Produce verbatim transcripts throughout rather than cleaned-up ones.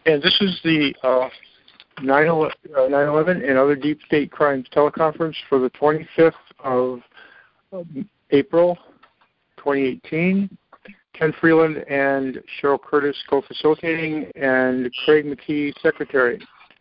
And this is the uh, nine eleven and other deep state crimes teleconference for the twenty-fifth of April, twenty eighteen. Ken Freeland and Cheryl Curtis co-facilitating, and Craig McKee, secretary.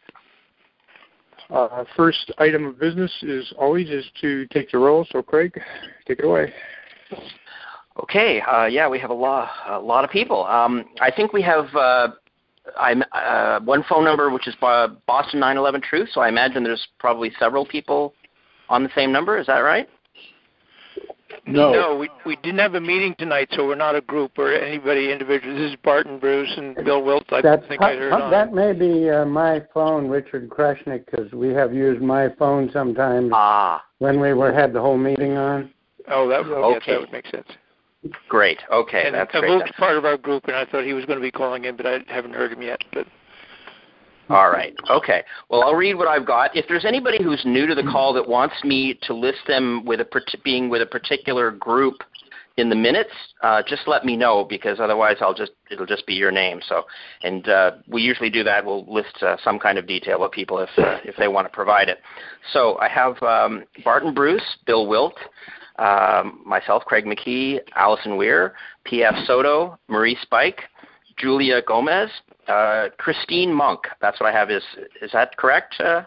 Uh, first item of business, is always, is to take the roll. So, Craig, take it away. Okay. Uh, yeah, we have a lot, a lot of people. Um, I think we have uh, I'm, uh, one phone number, which is Boston nine eleven Truth. So I imagine there's probably several people on the same number. Is that right? No, no, we we didn't have a meeting tonight, so we're not a group or anybody individual. This is Barton Bruce and Bill Wilt. I That's, think I heard uh, on. That may be uh, my phone, Richard Kreshnick, because we have used my phone sometimes ah. when we were had the whole meeting on. Oh, that, okay. Yes, that would make sense. Great. Okay, and that's great. Avuk's part of our group, and I thought he was going to be calling in, but I haven't heard him yet. But all right. Okay. Well, I'll read what I've got. If there's anybody who's new to the call that wants me to list them with a being with a particular group in the minutes, uh, just let me know, because otherwise I'll just it'll just be your name. So, and uh, we usually do that. We'll list uh, some kind of detail of people if uh, if they want to provide it. So I have um, Barton Bruce, Bill Wilt, um, myself, Craig McKee, Allison Weir, P F Soto, Marie Spike, Julia Gomez, uh, Christine Monk. That's what I have. Is is that correct? Uh,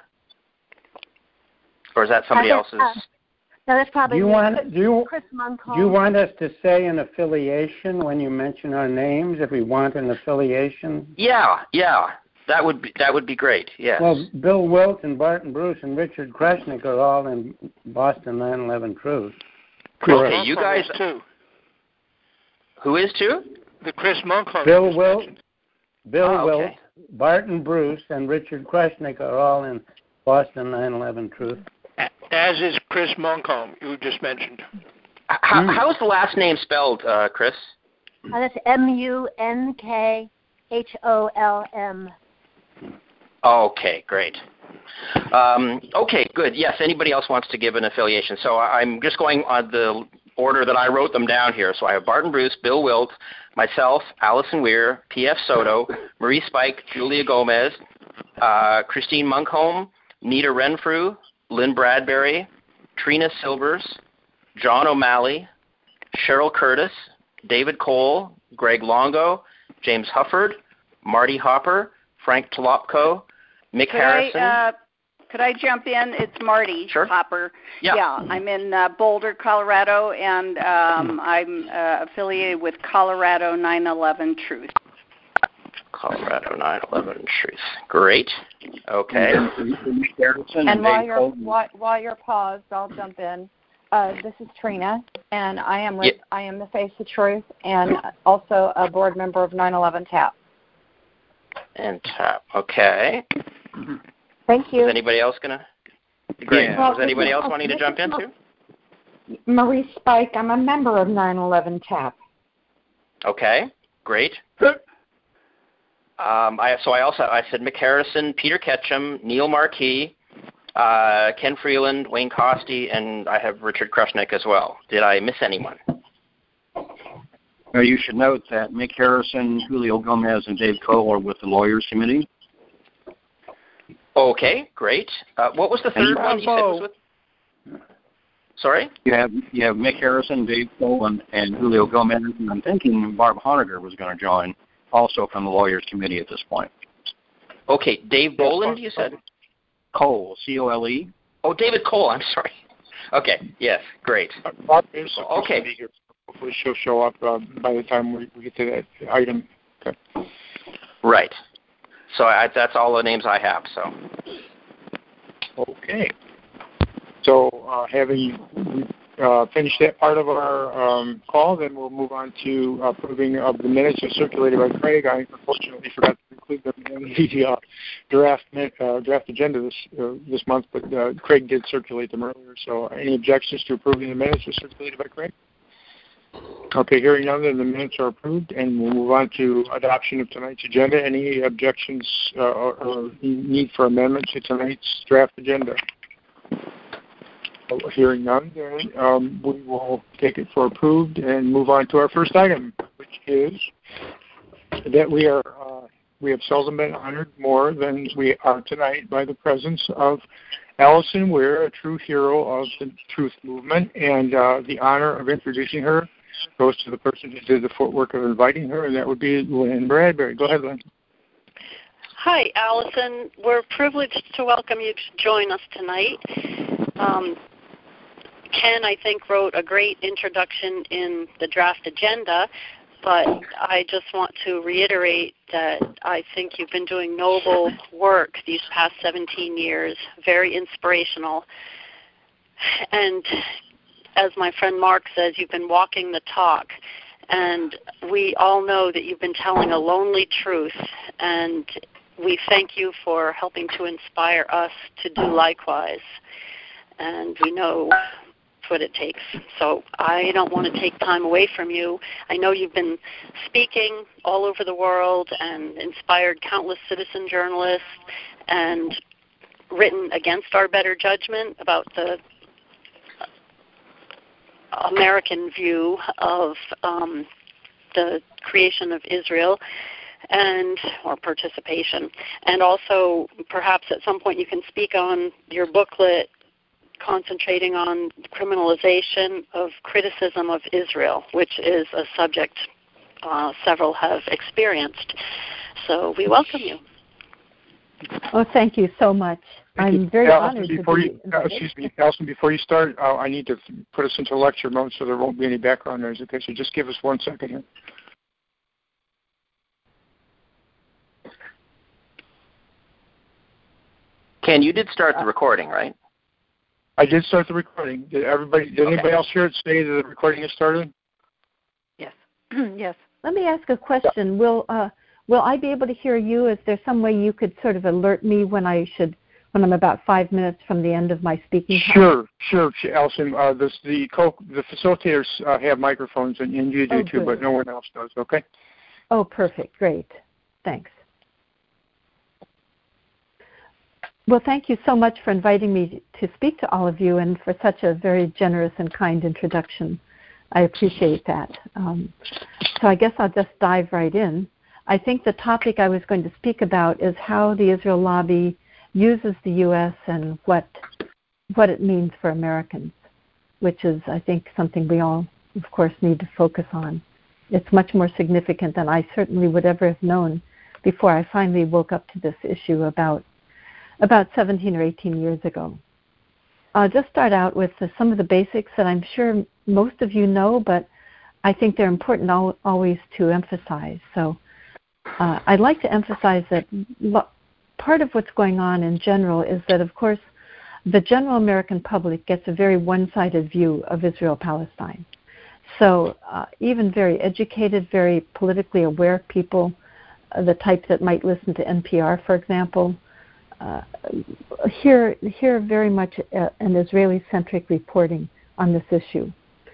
or is that somebody else's? Uh, no, that's probably do you me. want Chris, do you, Chris do you want us to say an affiliation when you mention our names, if we want an affiliation? Yeah, yeah. That would be that would be great. Yes. Well, Bill Wilt and Barton Bruce and Richard Kreshnick are all in Boston nine eleven Truth. Okay, you guys too. Who is too? The Chris Monk. Bill Wilt, Bill oh, Wilt, okay. Barton Bruce, and Richard Kreshnick are all in Boston nine eleven Truth. As is Chris Moncomb, you just mentioned. How, mm. how is the last name spelled, uh, Chris? Uh, that's M U N K H O L M. Okay, great. Um, okay, good. Yes, anybody else wants to give an affiliation? So I'm just going on the order that I wrote them down here. So I have Barton Bruce, Bill Wilt, myself, Allison Weir, P F Soto, Marie Spike, Julia Gomez, uh, Christine Monkholm, Nita Renfrew, Lynn Bradbury, Trina Silvers, John O'Malley, Cheryl Curtis, David Cole, Greg Longo, James Hufford, Marty Hopper, Frank Tolopko, Mick could Harrison. I, uh, could I jump in? It's Marty sure. Hopper. Yeah. yeah, I'm in uh, Boulder, Colorado, and um, I'm uh, affiliated with Colorado nine eleven Truth. Colorado nine eleven Truth. Great. Okay. And while you're while, while you're paused, I'll jump in. Uh, this is Trina, and I am with, yeah. I am the Face of Truth, and also a board member of nine eleven TAP. And TAP. Okay. Thank you. Is anybody else gonna? Great. Yeah. Is anybody else wanting to jump in too? Marie Spike. I'm a member of nine eleven TAP. Okay. Great. Um, I, so I also I said Mick Harrison, Peter Ketchum, Neil Marquis, uh, Ken Freeland, Wayne Costi, and I have Richard Kreshnick as well. Did I miss anyone? Uh, you should note that Mick Harrison, Julio Gomez, and Dave Cole are with the Lawyers Committee. Okay, great. Uh, what was the third one you said was with? Sorry? You have you have Mick Harrison, Dave Cole, and, and Julio Gomez, and I'm thinking Barb Honegger was going to join, also from the Lawyers Committee at this point. Okay, Dave Boland, you said? Cole, C O L E. Oh, David Cole, I'm sorry. Okay, yes, great. Okay. Hopefully she'll show up uh, by the time we, we get to that item. Okay. Right. So I, that's all the names I have. So. Okay. So uh, having uh, finished that part of our um, call, then we'll move on to approving of the minutes as circulated by Craig. I unfortunately forgot to include them in the uh, draft uh, draft agenda this uh, this month, but uh, Craig did circulate them earlier. So any objections to approving the minutes as circulated by Craig? Okay, hearing none, then the minutes are approved, and we'll move on to adoption of tonight's agenda. Any objections uh, or, or need for amendments to tonight's draft agenda? Hearing none, then um, we will take it for approved and move on to our first item, which is that we are uh, we have seldom been honored more than we are tonight by the presence of Allison Weir, a true hero of the Truth Movement, and uh, the honor of introducing her goes to the person who did the footwork of inviting her, and that would be Lynn Bradbury. Go ahead, Lynn. Hi, Allison. We're privileged to welcome you to join us tonight. Um, Ken, I think, wrote a great introduction in the draft agenda, but I just want to reiterate that I think you've been doing noble work these past seventeen years, very inspirational. And as my friend Mark says, you've been walking the talk. And we all know that you've been telling a lonely truth, and we thank you for helping to inspire us to do likewise. And we know what it takes. So I don't want to take time away from you. I know you've been speaking all over the world and inspired countless citizen journalists and written against our better judgment about the American view of um, the creation of Israel and or participation. And also perhaps at some point you can speak on your booklet concentrating on criminalization of criticism of Israel, which is a subject uh, several have experienced. So we welcome you. Oh, thank you so much. Thank I'm you. very Allison, honored before to you, be uh, excuse me, Allison, before you start, uh, I need to put us into lecture mode so there won't be any background noise. Okay, so just give us one second here. Ken, you did start the recording, right? I did start the recording. Did everybody? Did okay. anybody else hear it say that the recording has started? Yes. Yes. Let me ask a question. Yeah. Will uh, Will I be able to hear you? Is there some way you could sort of alert me when I should, when I'm about five minutes from the end of my speaking time? Sure, sure, Allison. Uh, this, the co- the facilitators uh, have microphones, and, and you do oh, too, good. But no one else does. Okay. Oh, perfect. Great. Thanks. Well, thank you so much for inviting me to speak to all of you and for such a very generous and kind introduction. I appreciate that. Um, so I guess I'll just dive right in. I think the topic I was going to speak about is how the Israel lobby uses the U S and what what it means for Americans, which is, I think, something we all, of course, need to focus on. It's much more significant than I certainly would ever have known before I finally woke up to this issue about about seventeen or eighteen years ago. I'll just start out with the, some of the basics that I'm sure most of you know, but I think they're important al- always to emphasize. So uh, I'd like to emphasize that lo- part of what's going on in general is that, of course, the general American public gets a very one-sided view of Israel-Palestine. So uh, even very educated, very politically aware people, uh, the type that might listen to N P R, for example, Uh, hear, hear very much uh, an Israeli-centric reporting on this issue.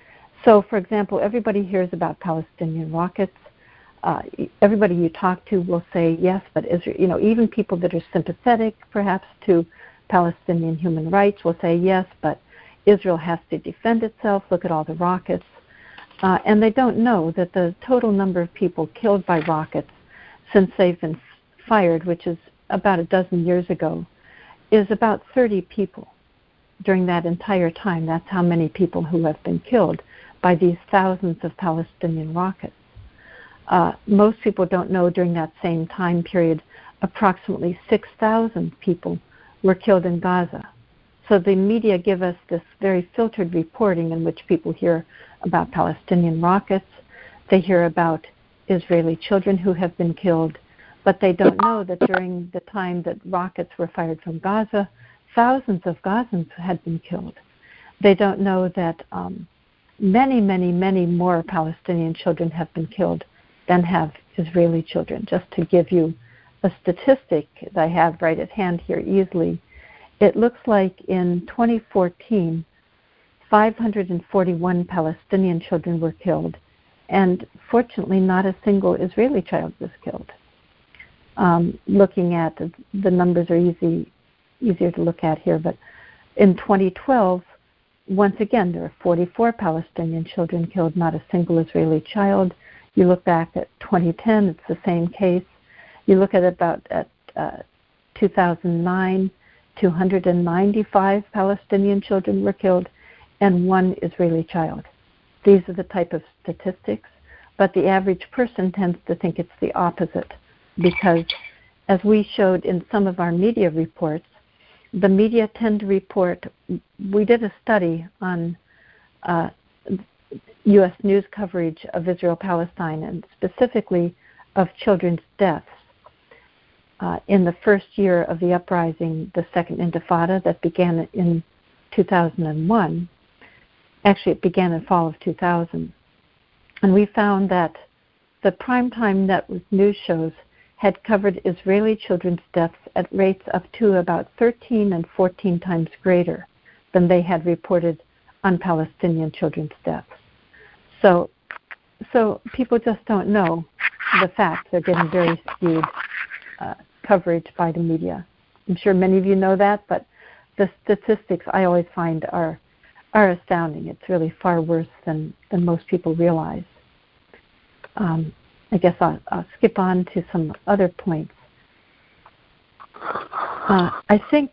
So, for example, everybody hears about Palestinian rockets. Uh, everybody you talk to will say yes, but Israel, you know, even people that are sympathetic, perhaps, to Palestinian human rights will say yes, but Israel has to defend itself. Look at all the rockets, uh, and they don't know that the total number of people killed by rockets since they've been fired, which is about a dozen years ago, is about thirty people during that entire time. That's how many people who have been killed by these thousands of Palestinian rockets. Uh, most people don't know during that same time period, approximately six thousand people were killed in Gaza. So the media give us this very filtered reporting in which people hear about Palestinian rockets, they hear about Israeli children who have been killed, but they don't know that during the time that rockets were fired from Gaza, thousands of Gazans had been killed. They don't know that um, many, many, many more Palestinian children have been killed than have Israeli children. Just to give you a statistic that I have right at hand here easily, it looks like in twenty fourteen, five hundred forty-one Palestinian children were killed, and fortunately not a single Israeli child was killed. Um, looking at the, the numbers are easy, easier to look at here, but in twenty twelve, once again, there were forty-four Palestinian children killed, not a single Israeli child. You look back at twenty ten, it's the same case. you look at about at uh, two thousand nine, two hundred ninety-five Palestinian children were killed, and one Israeli child. These are the type of statistics, but the average person tends to think it's the opposite, because as we showed in some of our media reports, the media tend to report, we did a study on uh, U S news coverage of Israel-Palestine, and specifically of children's deaths. Uh, in the first year of the uprising, the Second Intifada that began in two thousand one, actually it began in fall of two thousand, and we found that the primetime network news shows had covered Israeli children's deaths at rates up to about thirteen and fourteen times greater than they had reported on Palestinian children's deaths. So, so people just don't know the facts. They're getting very skewed uh, coverage by the media. I'm sure many of you know that, but the statistics I always find are are astounding. It's really far worse than, than most people realize. Um, I guess I'll, I'll skip on to some other points. Uh, I think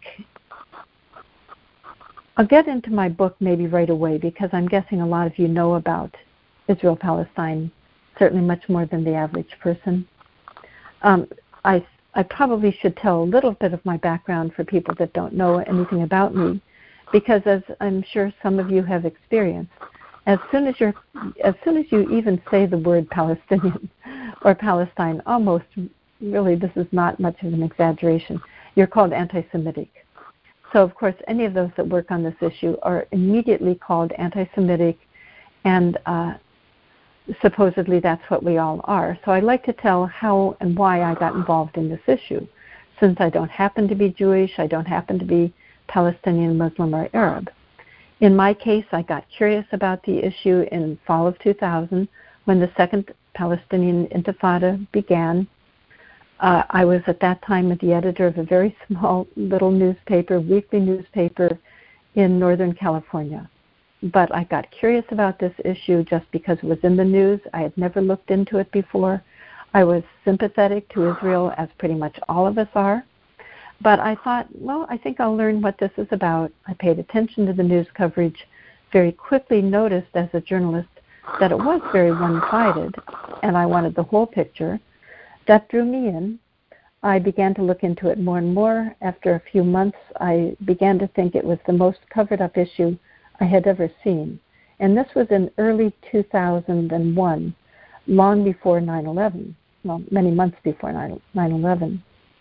I'll get into my book maybe right away, because I'm guessing a lot of you know about Israel-Palestine, certainly much more than the average person. Um, I, I probably should tell a little bit of my background for people that don't know anything about me, because as I'm sure some of you have experienced, as soon as you're, as soon as you even say the word Palestinian or Palestine, almost really this is not much of an exaggeration, you're called anti-Semitic. So of course any of those that work on this issue are immediately called anti-Semitic, and uh, supposedly that's what we all are. So I'd like to tell how and why I got involved in this issue. Since I don't happen to be Jewish, I don't happen to be Palestinian, Muslim, or Arab. In my case, I got curious about the issue in fall of two thousand when the Second Palestinian Intifada began. Uh, I was at that time the editor of a very small little newspaper, weekly newspaper in Northern California. But I got curious about this issue just because it was in the news. I had never looked into it before. I was sympathetic to Israel, as pretty much all of us are. But I thought, well, I think I'll learn what this is about. I paid attention to the news coverage, very quickly noticed as a journalist that it was very one-sided, and I wanted the whole picture. That drew me in. I began to look into it more and more. After a few months, I began to think it was the most covered-up issue I had ever seen. And this was in early two thousand one, long before nine eleven, well, many months before nine eleven.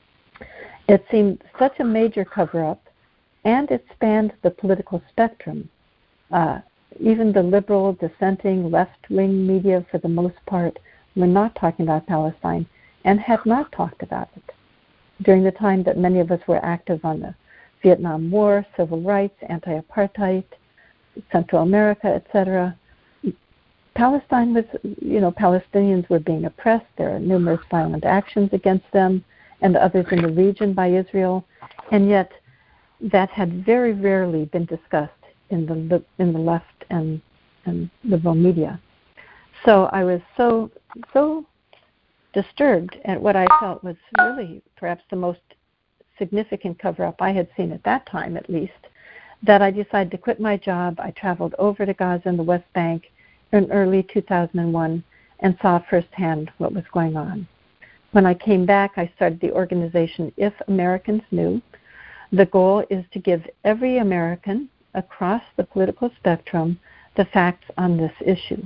It seemed such a major cover-up, and it spanned the political spectrum. Uh, even the liberal, dissenting, left-wing media, for the most part, were not talking about Palestine and had not talked about it. During the time that many of us were active on the Vietnam War, civil rights, anti-apartheid, Central America, et cetera, Palestine was, you know, Palestinians were being oppressed. There are numerous violent actions against them and others in the region by Israel, and yet that had very rarely been discussed in the in the left and, and liberal media. So I was so so disturbed at what I felt was really perhaps the most significant cover-up I had seen at that time, at least, that I decided to quit my job. I traveled over to Gaza and the West Bank in early two thousand one and saw firsthand what was going on. When I came back, I started the organization If Americans Knew. The goal is to give every American across the political spectrum the facts on this issue.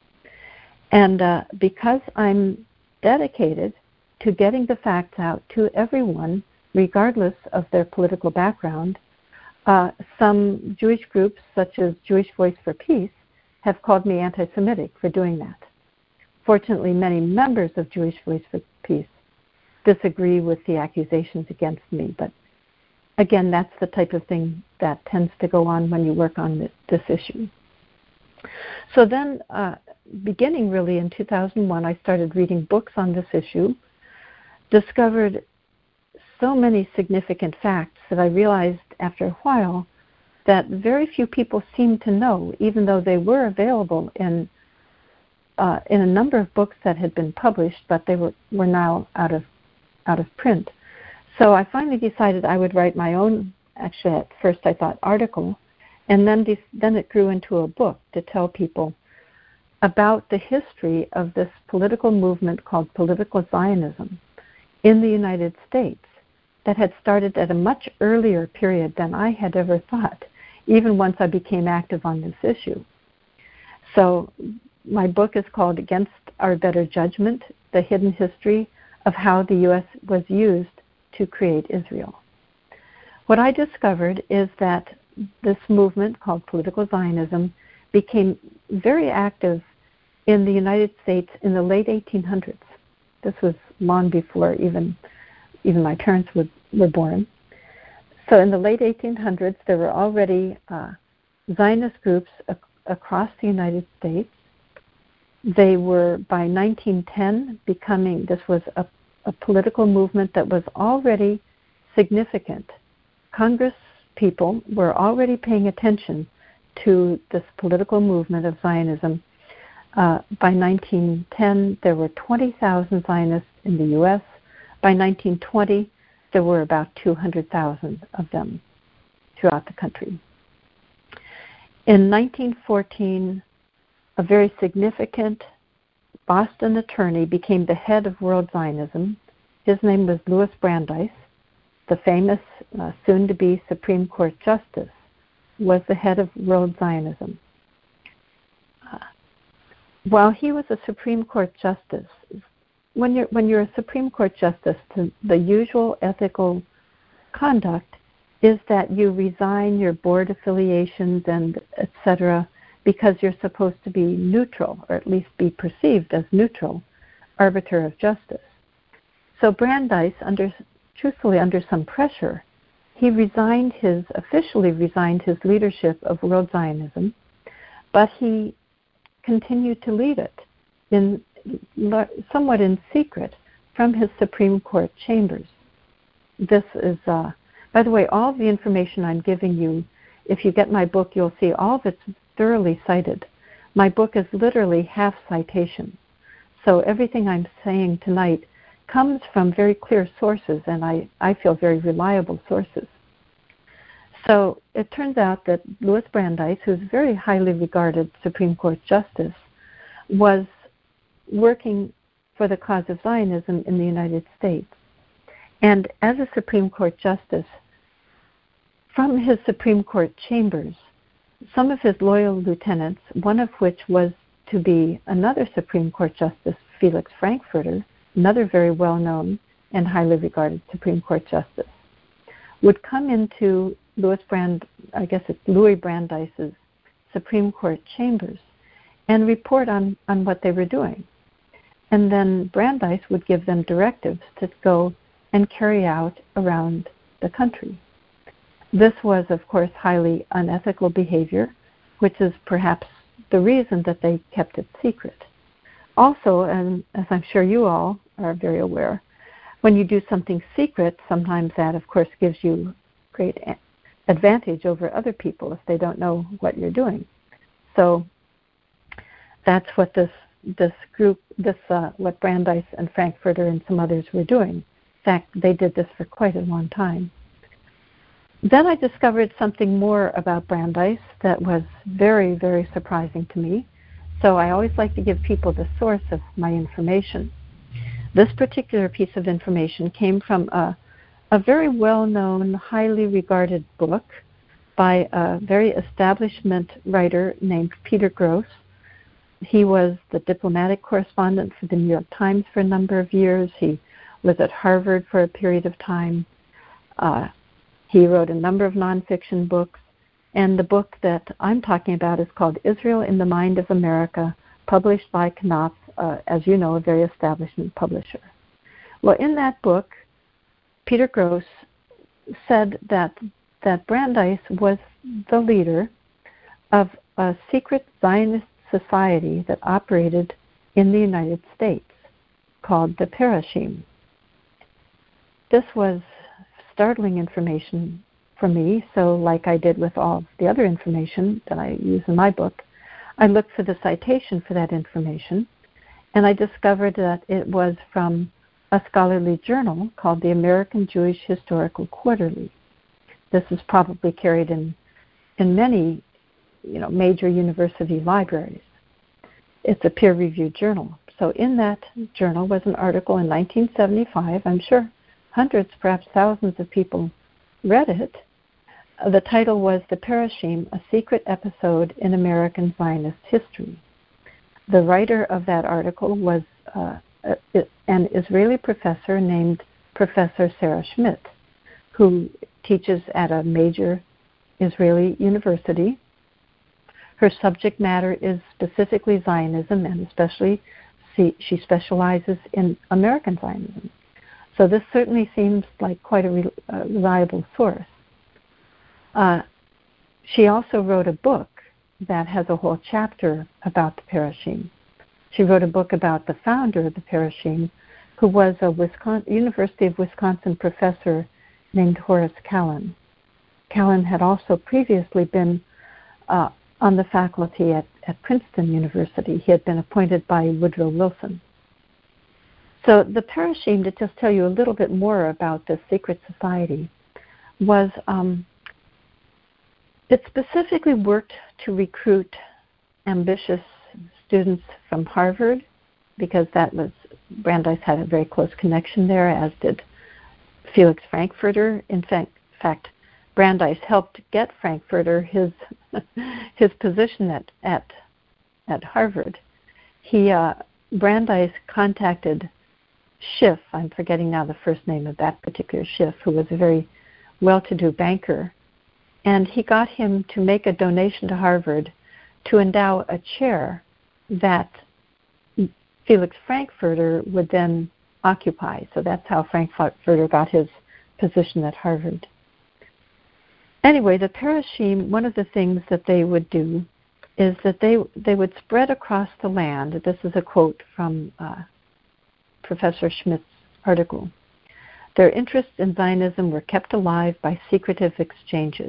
And uh, because I'm dedicated to getting the facts out to everyone, regardless of their political background, uh, some Jewish groups, such as Jewish Voice for Peace, have called me anti-Semitic for doing that. Fortunately, many members of Jewish Voice for Peace disagree with the accusations against me, but again, that's the type of thing that tends to go on when you work on this, this issue. So then, uh, beginning really in two thousand one, I started reading books on this issue, discovered so many significant facts that I realized after a while that very few people seemed to know, even though they were available in uh, in a number of books that had been published, but they were, were now out of out of print. So I finally decided I would write my own, actually at first I thought article, and then, de- then it grew into a book to tell people about the history of this political movement called political Zionism in the United States that had started at a much earlier period than I had ever thought, even once I became active on this issue. So my book is called Against Our Better Judgment, The Hidden History of How the U S was Used to Create Israel. What I discovered is that this movement called political Zionism became very active in the United States in the late eighteen hundreds. This was long before even even my parents were, were born. So in the late eighteen hundreds, there were already uh, Zionist groups ac- across the United States. They were, by nineteen ten, becoming, this was a, a political movement that was already significant. Congress people were already paying attention to this political movement of Zionism. Uh, by nineteen ten, there were twenty thousand Zionists in the U S. By nineteen twenty, there were about two hundred thousand of them throughout the country. In nineteen fourteen, a very significant Boston attorney became the head of World Zionism. His name was Louis Brandeis. The famous, uh, soon-to-be Supreme Court Justice was the head of World Zionism. Uh, while he was a Supreme Court Justice, when you're, when you're a Supreme Court Justice, the, the usual ethical conduct is that you resign your board affiliations and et cetera because you're supposed to be neutral, or at least be perceived as neutral, arbiter of justice. So Brandeis, under, truthfully under some pressure, he resigned his, officially resigned his leadership of World Zionism, but he continued to lead it in somewhat in secret from his Supreme Court chambers. This is, uh, by the way, all the information I'm giving you, if you get my book, you'll see all of it's thoroughly cited. My book is literally half citation. So everything I'm saying tonight comes from very clear sources, and I, I feel very reliable sources. So it turns out that Louis Brandeis, who's a very highly regarded Supreme Court Justice, was working for the cause of Zionism in the United States. And as a Supreme Court Justice, from his Supreme Court chambers, some of his loyal lieutenants, one of which was to be another Supreme Court Justice, Felix Frankfurter, another very well-known and highly regarded Supreme Court Justice, would come into Louis Brand, I guess it's Louis Brandeis's Supreme Court chambers and report on, on what they were doing. And then Brandeis would give them directives to go and carry out around the country. This was, of course, highly unethical behavior, which is perhaps the reason that they kept it secret. Also, and as I'm sure you all are very aware, when you do something secret, sometimes that, of course, gives you great advantage over other people if they don't know what you're doing. So that's what this this group, this uh, what Brandeis and Frankfurter and some others were doing. In fact, they did this for quite a long time. Then I discovered something more about Brandeis that was very, very surprising to me. So I always like to give people the source of my information. This particular piece of information came from a, a very well-known, highly regarded book by a very establishment writer named Peter Gross. He was the diplomatic correspondent for the New York Times for a number of years. He was at Harvard for a period of time. Uh, he wrote a number of nonfiction books. And the book that I'm talking about is called Israel in the Mind of America, published by Knopf, uh, as you know, a very establishment publisher. Well, in that book, Peter Gross said that, that Brandeis was the leader of a secret Zionist society that operated in the United States called the Parashim. This was startling information for me, so like I did with all the other information that I use in my book, I looked for the citation for that information, and I discovered that it was from a scholarly journal called the American Jewish Historical Quarterly. This is probably carried in, in many you know, major university libraries. It's a peer-reviewed journal. So in that journal was an article in nineteen seventy-five. I'm sure hundreds, perhaps thousands of people read it. The title was The Parashim, A Secret Episode in American Zionist History. The writer of that article was uh, an Israeli professor named Professor Sarah Schmidt, who teaches at a major Israeli university. Her subject matter is specifically Zionism, and especially she specializes in American Zionism. So this certainly seems like quite a re- uh, reliable source. Uh, she also wrote a book that has a whole chapter about the Parashim. She wrote a book about the founder of the Parashim, who was a Wisconsin, University of Wisconsin professor named Horace Callan. Callan had also previously been uh, on the faculty at, at Princeton University. He had been appointed by Woodrow Wilson. So the Parashim, to just tell you a little bit more about this secret society, was um, it specifically worked to recruit ambitious students from Harvard, because that was, Brandeis had a very close connection there, as did Felix Frankfurter. In fact, fact Brandeis helped get Frankfurter his his position at at at Harvard. He uh, Brandeis contacted Schiff. I'm forgetting now the first name of that particular Schiff, who was a very well-to-do banker, and he got him to make a donation to Harvard to endow a chair that Felix Frankfurter would then occupy. So that's how Frankfurter got his position at Harvard. Anyway, the Parashim, one of the things that they would do is that they they would spread across the land. This is a quote from uh, Professor Schmidt's article. Their interests in Zionism were kept alive by secretive exchanges.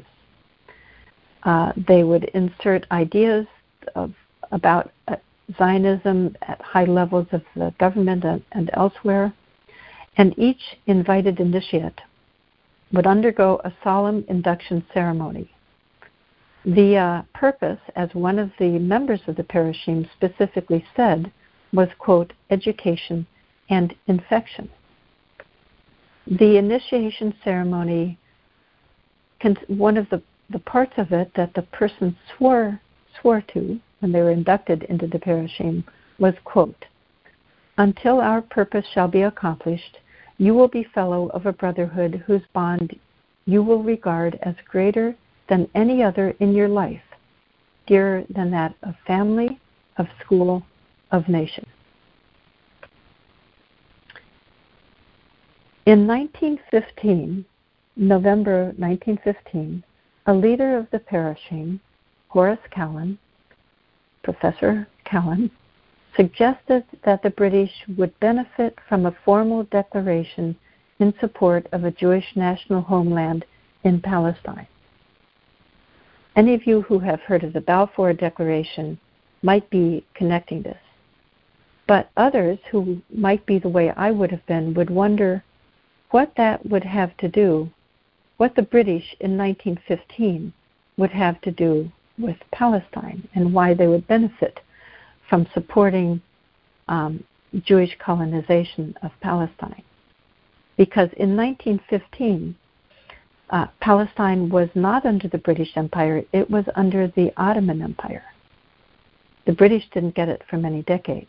Uh, they would insert ideas of, about uh, Zionism at high levels of the government and, and elsewhere, and each invited initiate would undergo a solemn induction ceremony. The uh, purpose, as one of the members of the Parashim specifically said, was, quote, education and infection. The initiation ceremony, one of the, the parts of it that the person swore swore to when they were inducted into the Parashim was, quote, until our purpose shall be accomplished, you will be fellow of a brotherhood whose bond you will regard as greater than any other in your life, dearer than that of family, of school, of nation. In nineteen fifteen, November nineteen fifteen, a leader of the Parashim, Horace Callan, Professor Callan, suggested that the British would benefit from a formal declaration in support of a Jewish national homeland in Palestine. Any of you who have heard of the Balfour Declaration might be connecting this. But others who might be the way I would have been would wonder what that would have to do, what the British in nineteen fifteen would have to do with Palestine, and why they would benefit from supporting um, Jewish colonization of Palestine. Because in nineteen fifteen, uh, Palestine was not under the British Empire, it was under the Ottoman Empire. The British didn't get it for many decades.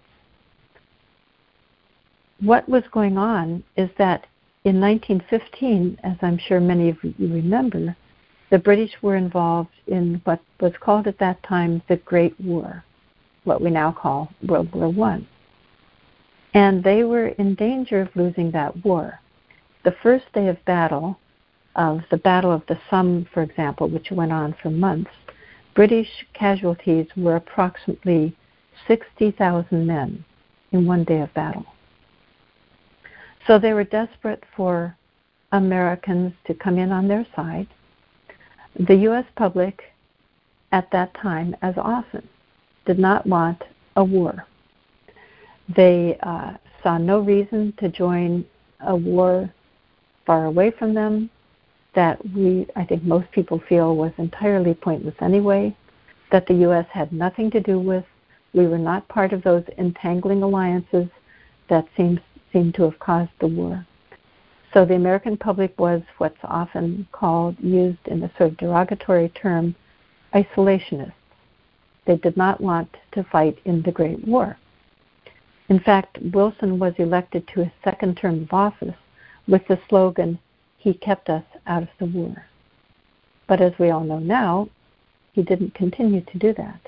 What was going on is that in nineteen fifteen, as I'm sure many of you remember, the British were involved in what was called at that time the Great War, what we now call World War One. And they were in danger of losing that war. The first day of battle, of the Battle of the Somme, for example, which went on for months, British casualties were approximately sixty thousand men in one day of battle. So they were desperate for Americans to come in on their side. The U S public at that time, as often, did not want a war. They uh, saw no reason to join a war far away from them that we, I think most people feel, was entirely pointless anyway, that the U S had nothing to do with. We were not part of those entangling alliances that seems, seemed to have caused the war. So the American public was what's often called, used in a sort of derogatory term, isolationists. They did not want to fight in the Great War. In fact, Wilson was elected to his second term of office with the slogan, "He kept us out of the war." But as we all know now, he didn't continue to do that.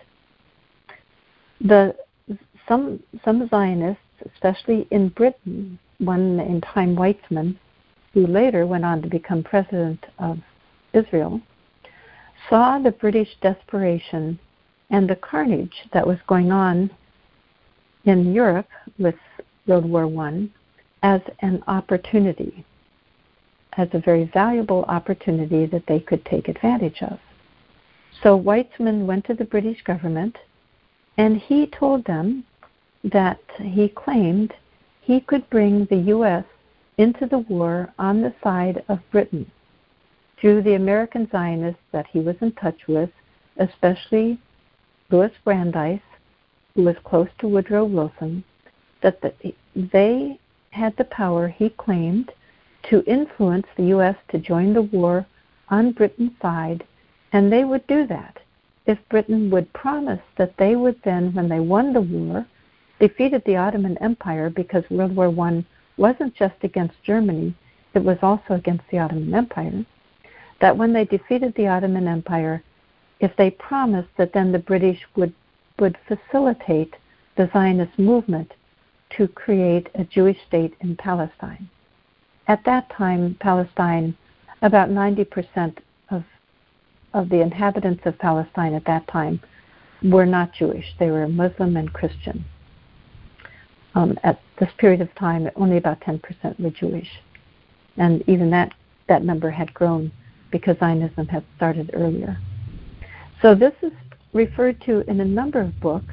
The, some, some Zionists, especially in Britain, one named Chaim Weizmann, who later went on to become president of Israel, saw the British desperation and the carnage that was going on in Europe with World War One as an opportunity, as a very valuable opportunity that they could take advantage of. So Weizmann went to the British government and he told them that he claimed he could bring the U S into the war on the side of Britain through the American Zionists that he was in touch with, especially Louis Brandeis, who was close to Woodrow Wilson, that the, they had the power, he claimed, to influence the U S to join the war on Britain's side, and they would do that if Britain would promise that they would then, when they won the war, defeated the Ottoman Empire, because World War One wasn't just against Germany, it was also against the Ottoman Empire, that when they defeated the Ottoman Empire, if they promised that then the British would, would facilitate the Zionist movement to create a Jewish state in Palestine. At that time, Palestine, about ninety percent of, of the inhabitants of Palestine at that time were not Jewish. They were Muslim and Christian. Um, at this period of time, only about ten percent were Jewish. And even that, that number had grown because Zionism had started earlier. So this is referred to in a number of books.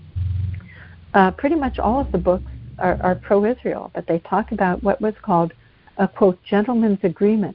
Uh, pretty much all of the books are, are pro-Israel, but they talk about what was called a, quote, gentleman's agreement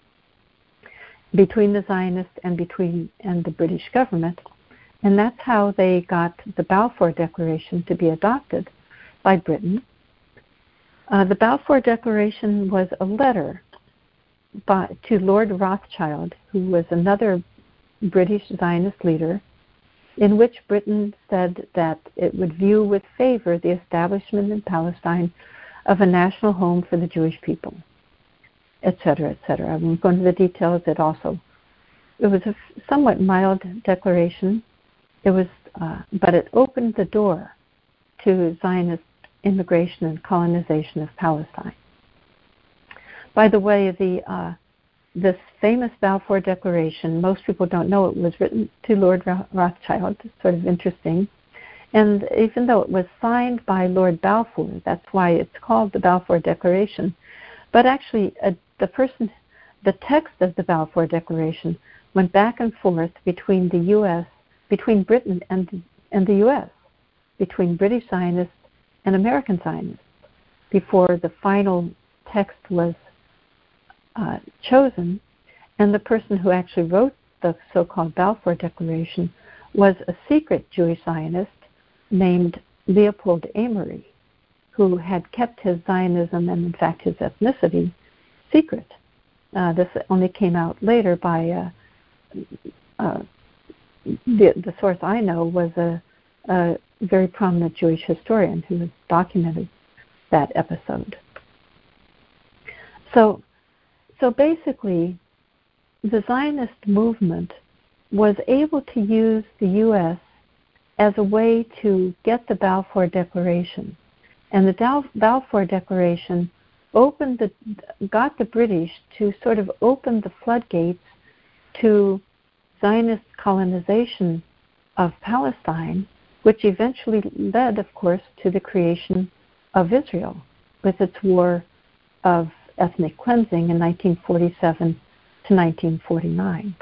between the Zionists and between and the British government. And that's how they got the Balfour Declaration to be adopted by Britain. Uh, the Balfour Declaration was a letter by, to Lord Rothschild, who was another British Zionist leader, in which Britain said that it would view with favor the establishment in Palestine of a national home for the Jewish people, et cetera, et cetera. I won't go into the details. It also, it was a somewhat mild declaration. It was, uh, but it opened the door to Zionist immigration and colonization of Palestine. By the way, the uh, this famous Balfour Declaration, most people don't know it was written to Lord Rothschild. It's sort of interesting. And even though it was signed by Lord Balfour, that's why it's called the Balfour Declaration, but actually uh, the person, the text of the Balfour Declaration went back and forth between the U S, between Britain and, and the U S, between British Zionists and American Zionists, before the final text was uh, chosen. And the person who actually wrote the so-called Balfour Declaration was a secret Jewish Zionist named Leopold Amory, who had kept his Zionism and, in fact, his ethnicity secret. Uh, this only came out later by uh, uh, the, the source I know was a, a very prominent Jewish historian who has documented that episode. So, so basically, the Zionist movement was able to use the U S as a way to get the Balfour Declaration. And the Dal- Balfour Declaration opened the, got the British to sort of open the floodgates to Zionist colonization of Palestine, which eventually led, of course, to the creation of Israel with its war of ethnic cleansing in nineteen forty-seven to nineteen forty-nine.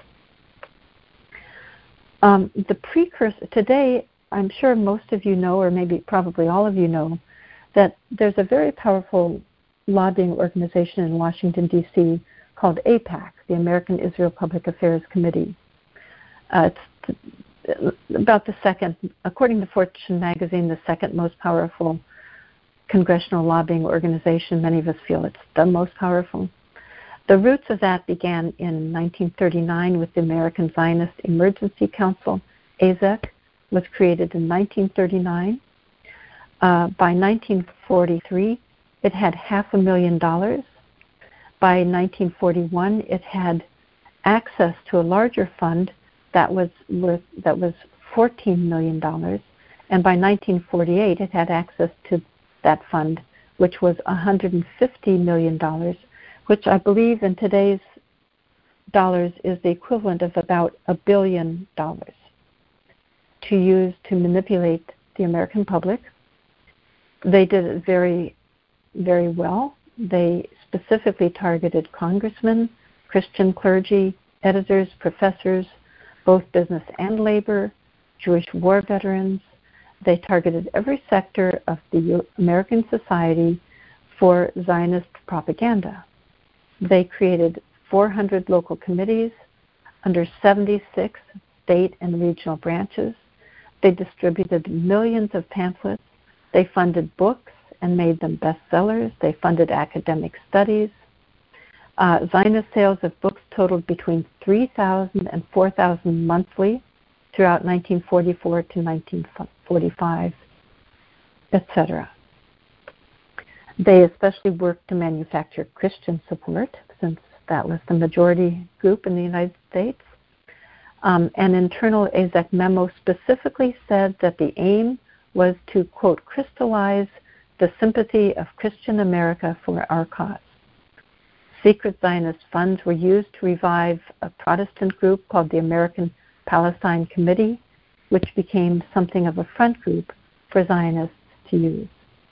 Um, the precursor, today, I'm sure most of you know, or maybe probably all of you know, that there's a very powerful lobbying organization in Washington, D C called AIPAC, the American Israel Public Affairs Committee. Uh, it's about the second, according to Fortune magazine, the second most powerful congressional lobbying organization. Many of us feel it's the most powerful. The roots of that began in nineteen thirty-nine with the American Zionist Emergency Council. A Z E C was created in nineteen thirty-nine. Uh, by nineteen forty-three, it had half a million dollars. By nineteen forty-one, it had access to a larger fund that was worth that was fourteen million dollars, and by nineteen forty-eight, it had access to that fund, which was one hundred fifty million dollars, which I believe in today's dollars is the equivalent of about a billion dollars to use to manipulate the American public. They did it very, very well. They specifically targeted congressmen, Christian clergy, editors, professors, both business and labor, Jewish war veterans. They targeted every sector of the American society for Zionist propaganda. They created four hundred local committees under seventy-six state and regional branches. They distributed millions of pamphlets. They funded books and made them bestsellers. They funded academic studies. Uh, Zionist sales of books totaled between three thousand and four thousand monthly throughout nineteen forty-four to nineteen forty-five, et cetera. They especially worked to manufacture Christian support, since that was the majority group in the United States. Um, an internal A Z E C memo specifically said that the aim was to, quote, crystallize the sympathy of Christian America for our cause. Secret Zionist funds were used to revive a Protestant group called the American Palestine Committee, which became something of a front group for Zionists to use.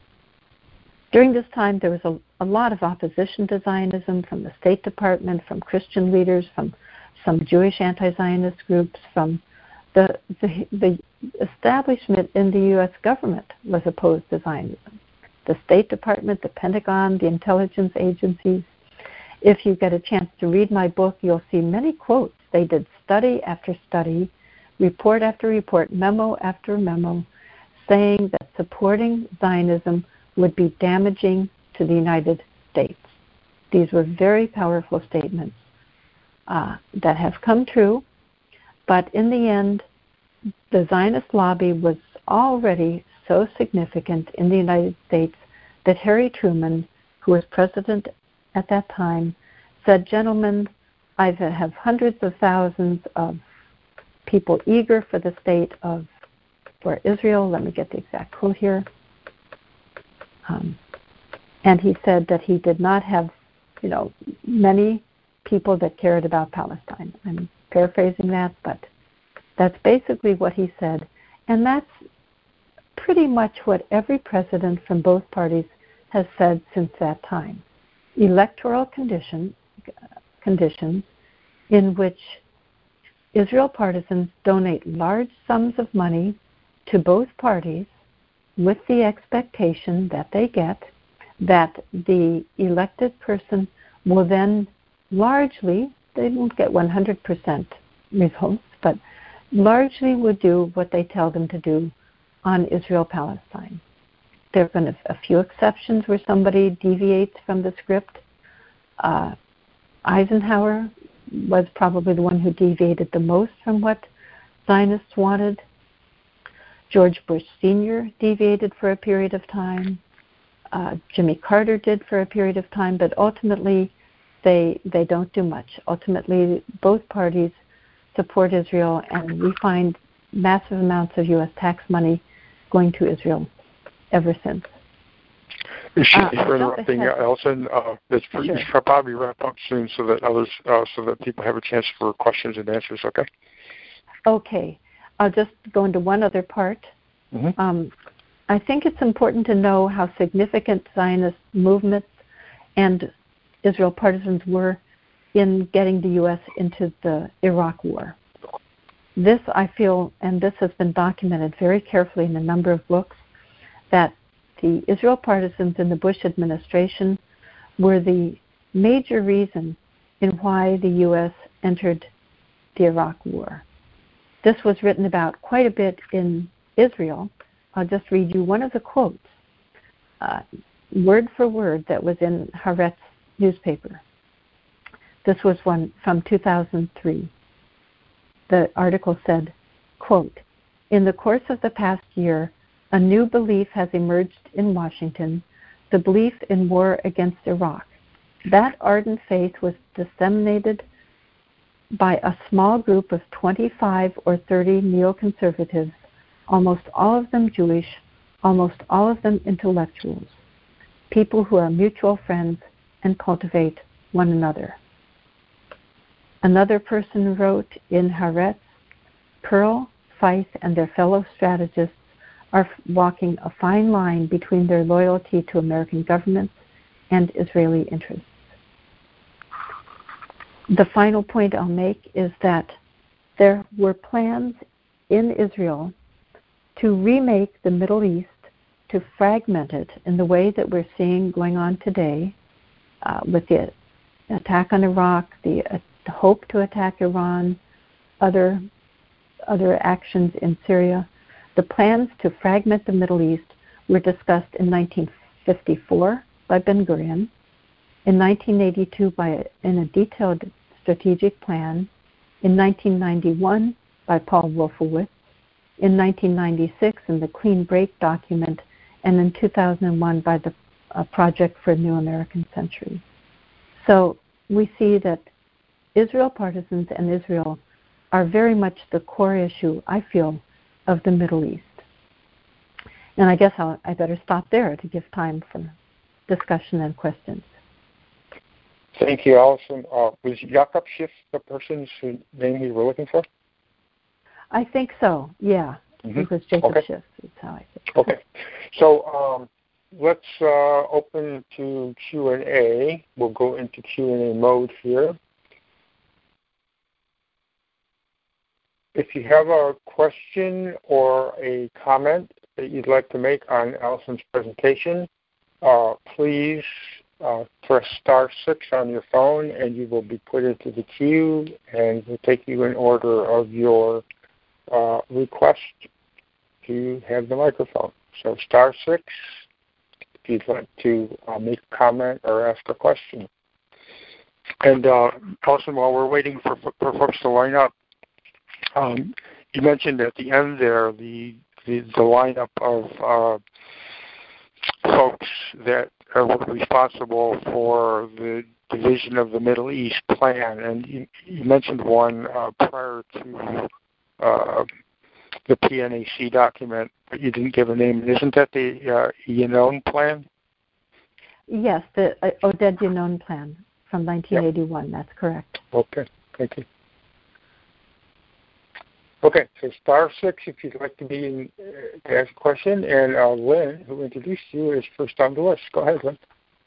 During this time, there was a, a lot of opposition to Zionism from the State Department, from Christian leaders, from some Jewish anti-Zionist groups, from the, the, the establishment in the U S government was opposed to Zionism. The State Department, the Pentagon, the intelligence agencies. If you get a chance to read my book, you'll see many quotes. They did study after study, report after report, memo after memo, saying that supporting Zionism would be damaging to the United States. These were very powerful statements uh, that have come true, but in the end, the Zionist lobby was already so significant in the United States that Harry Truman, who was president at that time, said, "Gentlemen, I have hundreds of thousands of people eager for the state of for Israel." Let me get the exact quote here. Um, and he said that he did not have, you know, many people that cared about Palestine. I'm paraphrasing that, but that's basically what he said. And that's pretty much what every president from both parties has said since that time. Electoral conditions, conditions in which Israel partisans donate large sums of money to both parties with the expectation that they get that the elected person will then largely, they won't get one hundred percent results, but largely will do what they tell them to do on Israel-Palestine. There have been a, a few exceptions where somebody deviates from the script. Uh, Eisenhower was probably the one who deviated the most from what Zionists wanted. George Bush Senior deviated for a period of time. Uh, Jimmy Carter did for a period of time, but ultimately they they don't do much. Ultimately, both parties support Israel, and we find massive amounts of U S tax money going to Israel ever since. You should uh, be interrupting, uh, Alison. Uh, it's sure. You should probably wrap up soon so that others, uh, so that people have a chance for questions and answers. Okay. Okay. I'll just go into one other part. Mm-hmm. Um, I think it's important to know how significant Zionist movements and Israel partisans were in getting the U S into the Iraq War. This, I feel, and this has been documented very carefully in a number of books, that the Israel partisans in the Bush administration were the major reason in why the U S entered the Iraq War. This was written about quite a bit in Israel. I'll just read you one of the quotes, uh, word for word, that was in Haaretz newspaper. This was one from two thousand three. The article said, quote, "In the course of the past year, a new belief has emerged in Washington, the belief in war against Iraq. That ardent faith was disseminated by a small group of twenty-five or thirty neoconservatives, almost all of them Jewish, almost all of them intellectuals, people who are mutual friends and cultivate one another." Another person wrote in Haaretz, "Pearl, Feith, and their fellow strategists are walking a fine line between their loyalty to American governments and Israeli interests." The final point I'll make is that there were plans in Israel to remake the Middle East, to fragment it in the way that we're seeing going on today, uh, with the attack on Iraq, the, uh, the hope to attack Iran, other other actions in Syria. The plans to fragment the Middle East were discussed in nineteen fifty-four by Ben-Gurion, in nineteen eighty-two by in a detailed strategic plan, in nineteen ninety-one by Paul Wolfowitz, in nineteen ninety-six in the Clean Break document, and in two thousand one by the uh, Project for a New American Century. So we see that Israel partisans and Israel are very much the core issue, I feel, of the Middle East. And I guess I'll, I better stop there to give time for discussion and questions. Thank you, Allison. Uh, was Jakob Schiff the person's name you were looking for? I think so, yeah. Mm-hmm. It was Jacob okay. Schiff, is how I think. Okay. So um, let's uh, open to Q and A. We'll go into Q and A mode here. If you have a question or a comment that you'd like to make on Allison's presentation, uh, please uh, press star six on your phone and you will be put into the queue, and we'll take you in order of your uh, request to have the microphone. So star six if you'd like to uh, make a comment or ask a question. And uh, Allison, while we're waiting for, for folks to line up, Um, you mentioned at the end there the the, the lineup of uh, folks that are responsible for the division of the Middle East plan, and you, you mentioned one uh, prior to uh, the P N A C document, but you didn't give a name. Isn't that the uh, Yinon plan? Yes, the uh, Oded Yinon plan from nineteen eighty-one. Yep. That's correct. Okay, thank you. Okay, so star six if you'd like to be in, uh, to ask a question, and uh, Lynn, who introduced you, is first on the list. Go ahead, Lynn.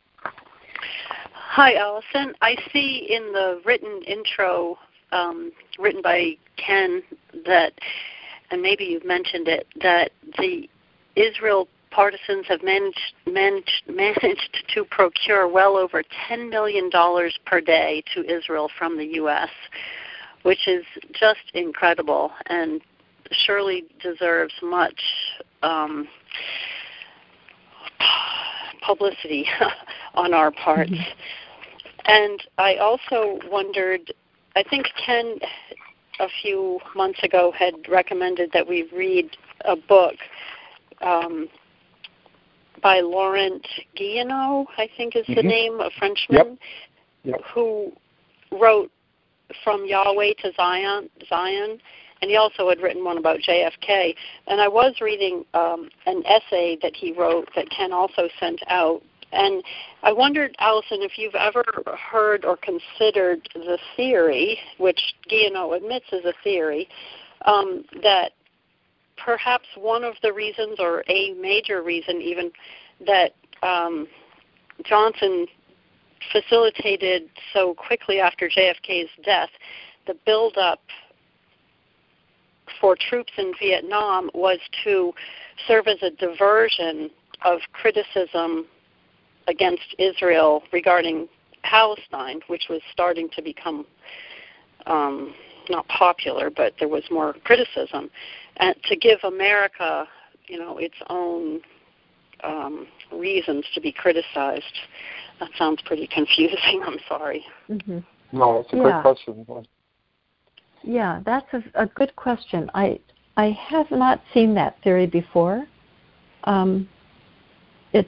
Hi, Allison. I see in the written intro um, written by Ken that, and maybe you've mentioned it, that the Israel partisans have managed managed managed to procure well over ten million dollars per day to Israel from the U S, which is just incredible and surely deserves much um, publicity on our parts. Mm-hmm. And I also wondered, I think Ken a few months ago had recommended that we read a book um, by Laurent Guillenot, I think is mm-hmm. the name, a Frenchman, yep. Yep. who wrote From Yahweh to Zion, Zion, and he also had written one about J F K. And I was reading um, an essay that he wrote that Ken also sent out. And I wondered, Allison, if you've ever heard or considered the theory, which Guillenot admits is a theory, um, that perhaps one of the reasons, or a major reason even, that um, Johnson facilitated so quickly after J F K's death the build-up for troops in Vietnam was to serve as a diversion of criticism against Israel regarding Palestine, which was starting to become um, not popular, but there was more criticism, and to give America, you know, its own um, reasons to be criticized. That sounds pretty confusing. I'm sorry. Mm-hmm. No, it's a yeah. great question. Yeah, that's a, a good question. I I have not seen that theory before. Um, it's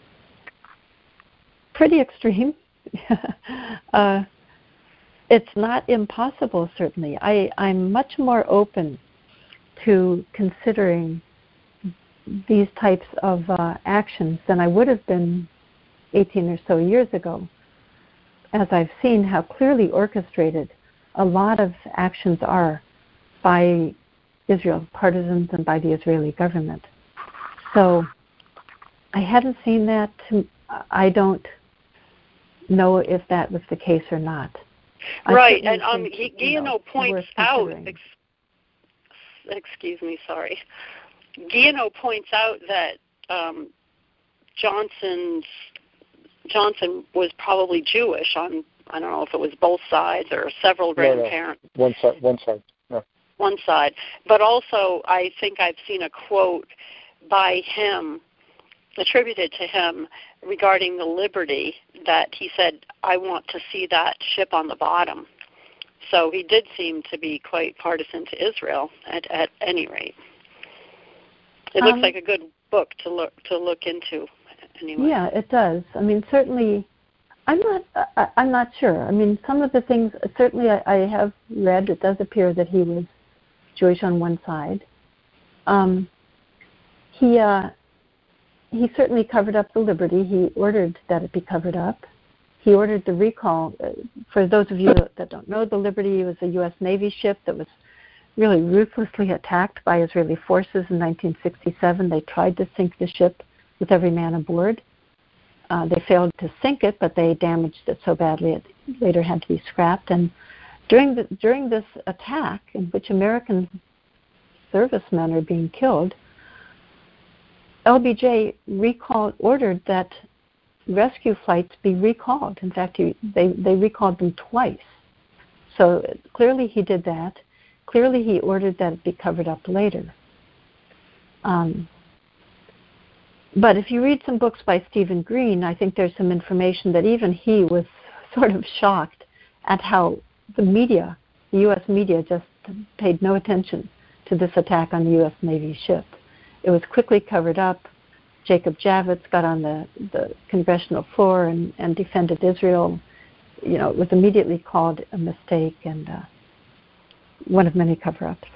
pretty extreme. uh, it's not impossible, certainly. I, I'm much more open to considering these types of uh, actions than I would have been eighteen or so years ago, as I've seen how clearly orchestrated a lot of actions are by Israel partisans and by the Israeli government. So I hadn't seen that. I don't know if that was the case or not. Right, and um, he, Guilleneau points out, ex, excuse me, sorry, Guilleneau points out that um, Johnson's Johnson was probably Jewish on, I don't know if it was both sides or several grandparents. No, no. One side, one side. No. One side. But also, I think I've seen a quote by him, attributed to him, regarding the Liberty, that he said, I want to see that ship on the bottom. So he did seem to be quite partisan to Israel, at, at any rate. It looks um, like a good book to look to look into. Anyway. Yeah, it does. I mean, certainly, I'm not. I, I'm not sure. I mean, some of the things certainly I, I have read. It does appear that he was Jewish on one side. Um, he uh, he certainly covered up the Liberty. He ordered that it be covered up. He ordered the recall. Uh, for those of you that don't know, the Liberty was a U S Navy ship that was really ruthlessly attacked by Israeli forces in nineteen sixty-seven. They tried to sink the ship with every man aboard. Uh, they failed to sink it, but they damaged it so badly it later had to be scrapped. And during the, during this attack, in which American servicemen are being killed, L B J recalled, ordered that rescue flights be recalled. In fact, he, they, they recalled them twice. So clearly he did that. Clearly he ordered that it be covered up later. Um, But if you read some books by Stephen Green, I think there's some information that even he was sort of shocked at how the media, the U S media, just paid no attention to this attack on the U S Navy ship. It was quickly covered up. Jacob Javits got on the, the congressional floor and, and defended Israel. You know, it was immediately called a mistake and uh, one of many cover-ups.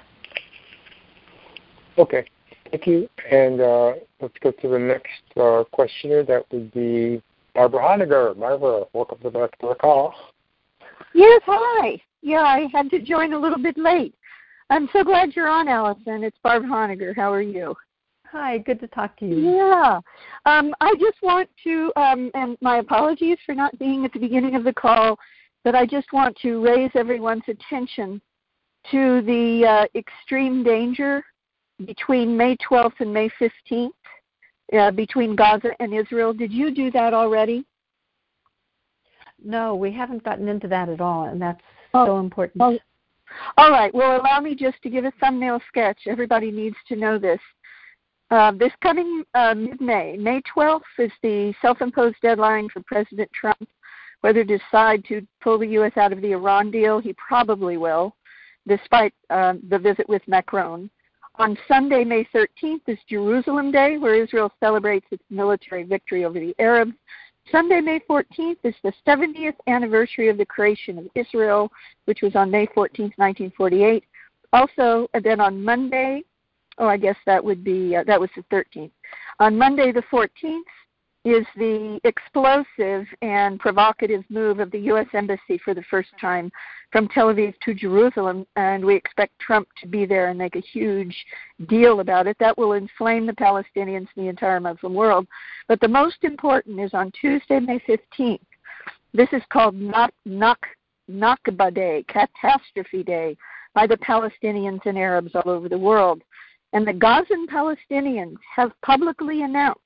Okay. Thank you. And uh, let's go to the next uh, questioner. That would be Barbara Honegger. Barbara, welcome to the, to the call. Yes, hi. Yeah, I had to join a little bit late. I'm so glad you're on, Allison. It's Barbara Honegger. How are you? Hi, good to talk to you. Yeah. Um, I just want to, um, and my apologies for not being at the beginning of the call, but I just want to raise everyone's attention to the uh, extreme danger between May twelfth and May fifteenth, uh, between Gaza and Israel. Did you do that already? No, we haven't gotten into that at all, and that's oh, so important. Oh. All right. Well, allow me just to give a thumbnail sketch. Everybody needs to know this. Uh, this coming uh, mid-May, May twelfth is the self-imposed deadline for President Trump, whether to decide to pull the U S out of the Iran deal. He probably will, despite uh, the visit with Macron. On Sunday, May thirteenth, is Jerusalem Day, where Israel celebrates its military victory over the Arabs. Sunday, May fourteenth, is the seventieth anniversary of the creation of Israel, which was on May fourteenth, nineteen forty-eight. Also, and then on Monday, oh, I guess that would be, uh, that was the thirteenth. On Monday the fourteenth is the explosive and provocative move of the U S Embassy for the first time from Tel Aviv to Jerusalem, and we expect Trump to be there and make a huge deal about it. That will inflame the Palestinians and the entire Muslim world. But the most important is on Tuesday, May fifteenth. This is called Nak- Nak- Nakba Day, Catastrophe Day, by the Palestinians and Arabs all over the world. And the Gazan Palestinians have publicly announced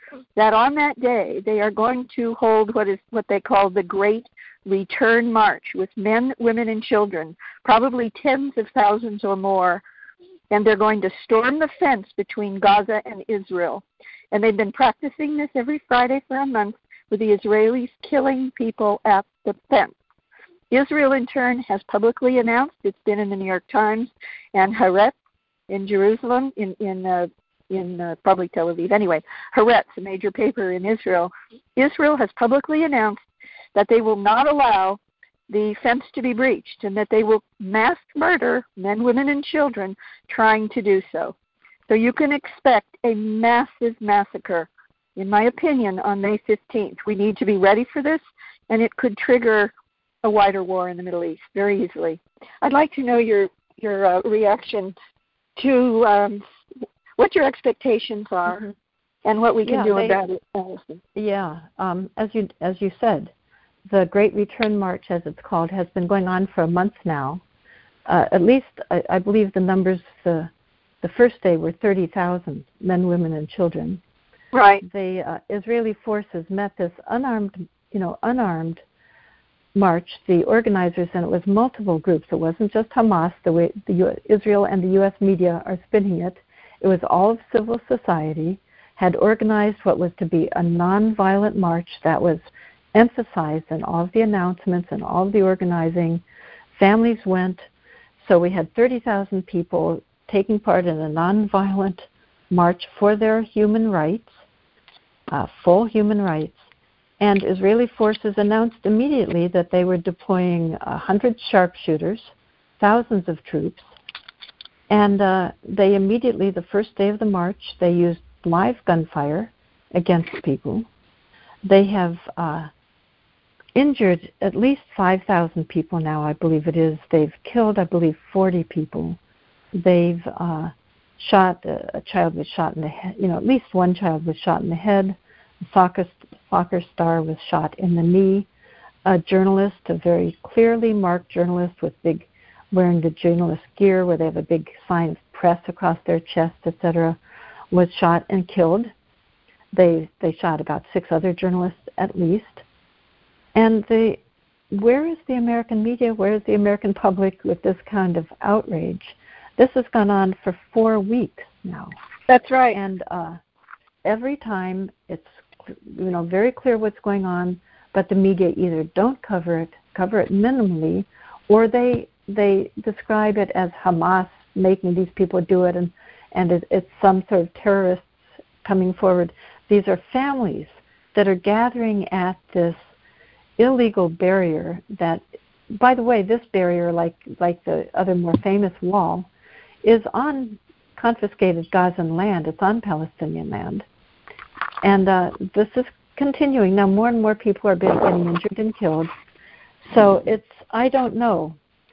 that on that day they are going to hold what is what they call the Great Return March with men, women, and children, probably tens of thousands or more, and they're going to storm the fence between Gaza and Israel. And they've been practicing this every Friday for a month, with the Israelis killing people at the fence. Israel, in turn, has publicly announced, it's been in the New York Times and Haaretz in Jerusalem, in in uh, in uh, probably Tel Aviv. Anyway, Haaretz, a major paper in Israel, Israel has publicly announced that they will not allow the fence to be breached and that they will mass murder men, women, and children trying to do so. So you can expect a massive massacre, in my opinion, on May fifteenth. We need to be ready for this, and it could trigger a wider war in the Middle East very easily. I'd like to know your your uh, reaction to um, what your expectations are mm-hmm. and what we can yeah, do they, about it. Allison. Yeah, um, as you as you said, the Great Return March, as it's called, has been going on for a month now. Uh, at least, I, I believe the numbers the the first day were thirty thousand men, women, and children. Right. The uh, Israeli forces met this unarmed, you know, unarmed march. The organizers, and it was multiple groups. It wasn't just Hamas. The way the U- Israel and the U S media are spinning it, it was all of civil society had organized what was to be a nonviolent march that was emphasized in all of the announcements and all of the organizing. Families went. So we had thirty thousand people taking part in a nonviolent march for their human rights, uh, full human rights. And Israeli forces announced immediately that they were deploying one hundred sharpshooters, thousands of troops. And uh, they immediately, the first day of the march, they used live gunfire against people. They have uh, injured at least five thousand people now, I believe it is. They've killed, I believe, forty people. They've uh, shot, a, a child was shot in the head, you know, at least one child was shot in the head. A soccer, soccer star was shot in the knee. A journalist, a very clearly marked journalist with big, wearing the journalist gear where they have a big sign of press across their chest, et cetera, was shot and killed. They they shot about six other journalists at least. And the where is the American media? Where is the American public with this kind of outrage? This has gone on for four weeks now. That's right. And uh, every time it's you know very clear what's going on, but the media either don't cover it, cover it minimally, or they they describe it as Hamas making these people do it, and and it, it's some sort of terrorists coming forward. These are families that are gathering at this illegal barrier that, by the way, this barrier, like like the other more famous wall, is on confiscated Gazan land. It's on Palestinian land. And uh, this is continuing. Now more and more people are being, getting injured and killed. So it's, I don't know.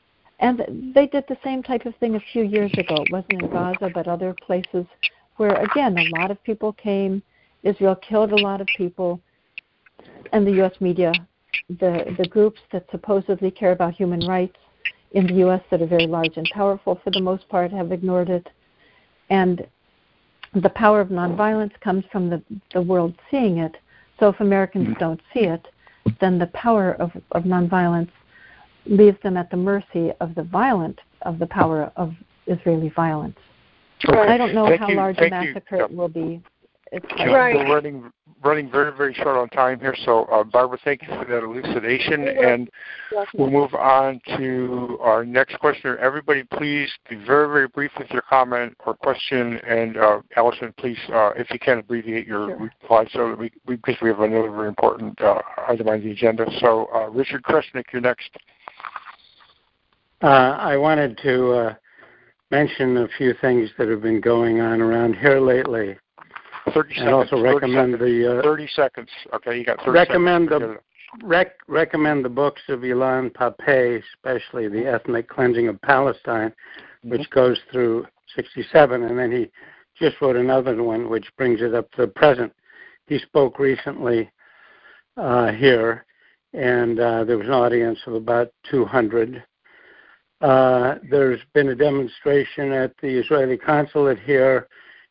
And they did the same type of thing a few years ago. It wasn't in Gaza, but other places where, again, a lot of people came. Israel killed a lot of people. And the U S media, the, the groups that supposedly care about human rights in the U S that are very large and powerful for the most part have ignored it. And the power of nonviolence comes from the, the world seeing it. So if Americans don't see it, then the power of, of nonviolence leaves them at the mercy of the violent, of the power of Israeli violence. Right. I don't know Thank how you. large Thank a massacre you. it will be. It's right. We're running running very, very short on time here. So, uh, Barbara, thank you for that elucidation. And we'll move on to our next questioner. Everybody, please be very, very brief with your comment or question. And, uh, Allison, please, uh, if you can, abbreviate your sure. reply so that we, we, because we have another very important uh, item on the agenda. So, uh, Richard Kresnick, you're next. Uh, I wanted to uh, mention a few things that have been going on around here lately. Thirty and seconds. also recommend thirty seconds. the uh, thirty seconds. Okay, you got thirty recommend seconds. the rec- recommend the books of Ilan Pappé, especially The Ethnic Cleansing of Palestine, which mm-hmm. goes through sixty-seven, and then he just wrote another one which brings it up to the present. He spoke recently uh, here, and uh, there was an audience of about two hundred. Uh, there's been a demonstration at the Israeli consulate here,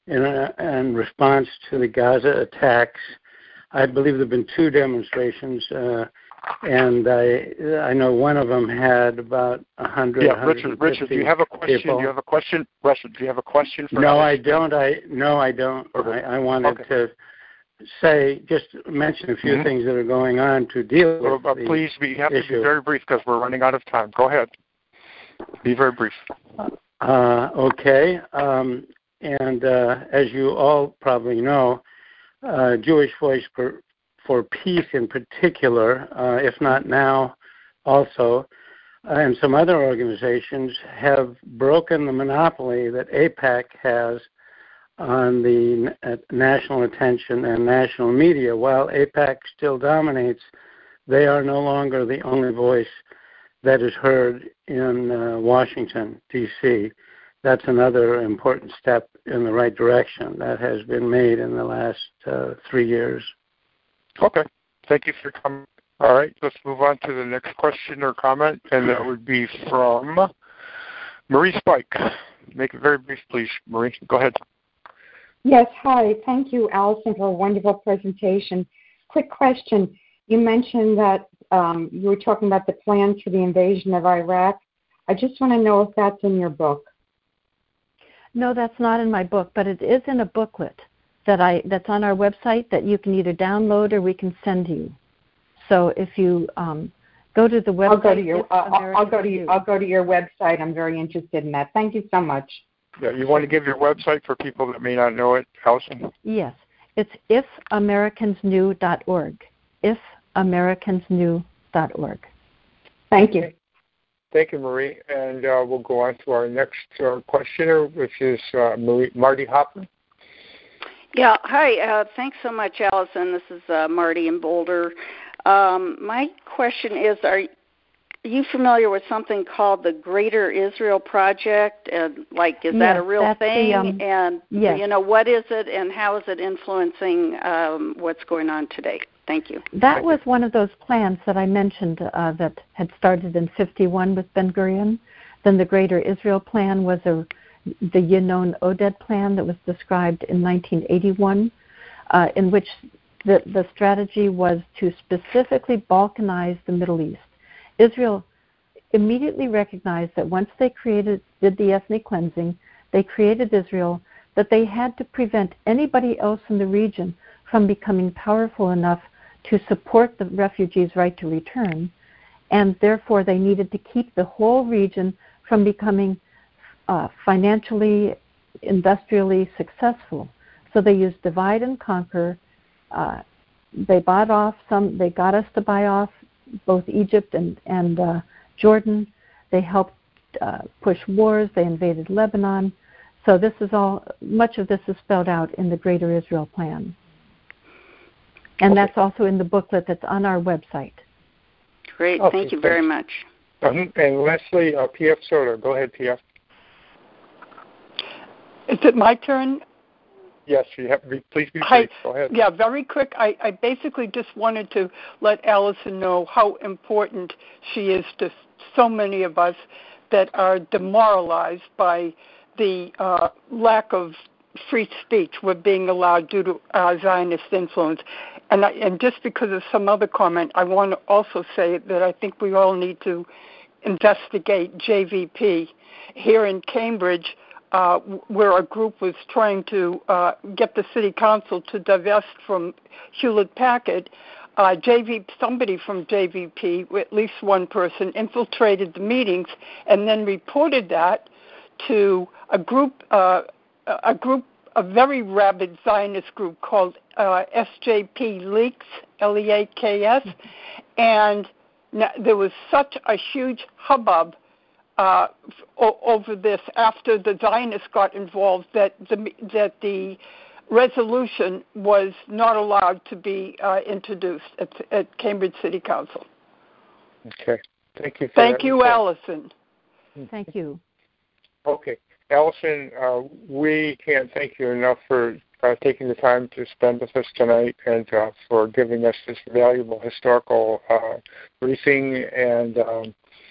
in, a, in response to the Gaza attacks. I believe there have been two demonstrations, uh, and I I know one of them had about a hundred. Yeah, Richard. Richard, do you have a question? People. Do you have a question? Richard, do you have a question for? No, us? I don't. I no, I don't. Okay. I, I wanted okay. to say just mention a few mm-hmm. things that are going on to deal with. Well, uh, the please, you have issue. to be very brief because we're running out of time. Go ahead. Be very brief. Uh, okay, um, and uh, as you all probably know, uh, Jewish Voice for, for Peace in particular, uh, if not now also, uh, and some other organizations have broken the monopoly that AIPAC has on the uh, national attention and national media. While AIPAC still dominates, they are no longer the only voice that is heard in uh, Washington, D C That's another important step in the right direction that has been made in the last uh, three years. Okay. Thank you for your comment. All right, let's move on to the next question or comment, and that would be from Marie Spike. Make it very brief, please, Marie. Go ahead. Yes, hi. Thank you, Allison, for a wonderful presentation. Quick question. You mentioned that um, you were talking about the plans for the invasion of Iraq. I just want to know if that's in your book. No, that's not in my book, but it is in a booklet that I that's on our website that you can either download or we can send you. So if you um, go to the website, I'll go to your I'll, I'll go to your, I'll go to your website. I'm very interested in that. Thank you so much. Yeah, you want to give your website for people that may not know it, Allison? Yes, it's if americans knew dot org. if americans knew dot org. Thank you. Thank you, Marie. And uh, we'll go on to our next uh, questioner, which is uh, Marie, Marty Hopper. Yeah, hi. Uh, thanks so much, Allison. This is uh, Marty in Boulder. Um, my question is, are you familiar with something called the Greater Israel Project? And, like, is yes, that a real thing? The, um, and, yes. you know, what is it and how is it influencing um, what's going on today? Thank you. That was one of those plans that I mentioned uh, that had started in fifty-one with Ben-Gurion. Then the Greater Israel Plan was a, the Yinon Oded Plan that was described in nineteen eighty-one, uh, in which the, the strategy was to specifically balkanize the Middle East. Israel immediately recognized that once they created, did the ethnic cleansing, they created Israel, that they had to prevent anybody else in the region from becoming powerful enough to support the refugees' right to return, and therefore they needed to keep the whole region from becoming uh, financially, industrially successful. So they used divide and conquer. Uh, they bought off some, they got us to buy off both Egypt and, and uh, Jordan. They helped uh, push wars. They invaded Lebanon. So this is all, much of this is spelled out in the Greater Israel Plan. And okay. That's also in the booklet that's on our website. Great. Okay, Thank you thanks. very much. Um, and lastly, uh, P F Soter. Go ahead, P F. Is it my turn? Yes, you have. Please be brief. Hi. Go ahead. Yeah, very quick. I, I basically just wanted to let Allison know how important she is to so many of us that are demoralized by the uh, lack of free speech we're being allowed due to uh, Zionist influence. And, I, and just because of some other comment, I want to also say that I think we all need to investigate J V P. Here in Cambridge, uh, where a group was trying to uh, get the city council to divest from Hewlett-Packard, uh, J V, somebody from J V P, at least one person, infiltrated the meetings and then reported that to a group, uh, a group, a very rabid Zionist group called uh, S J P Leaks, L E A K S, and there was such a huge hubbub uh, f- over this after the Zionists got involved that the that the resolution was not allowed to be uh, introduced at, at Cambridge City Council. Okay, thank you. For Thank that you, report. Allison. Thank you. Okay. Allison, uh, we can't thank you enough for uh, taking the time to spend with us tonight and uh, for giving us this valuable historical uh, briefing. And um,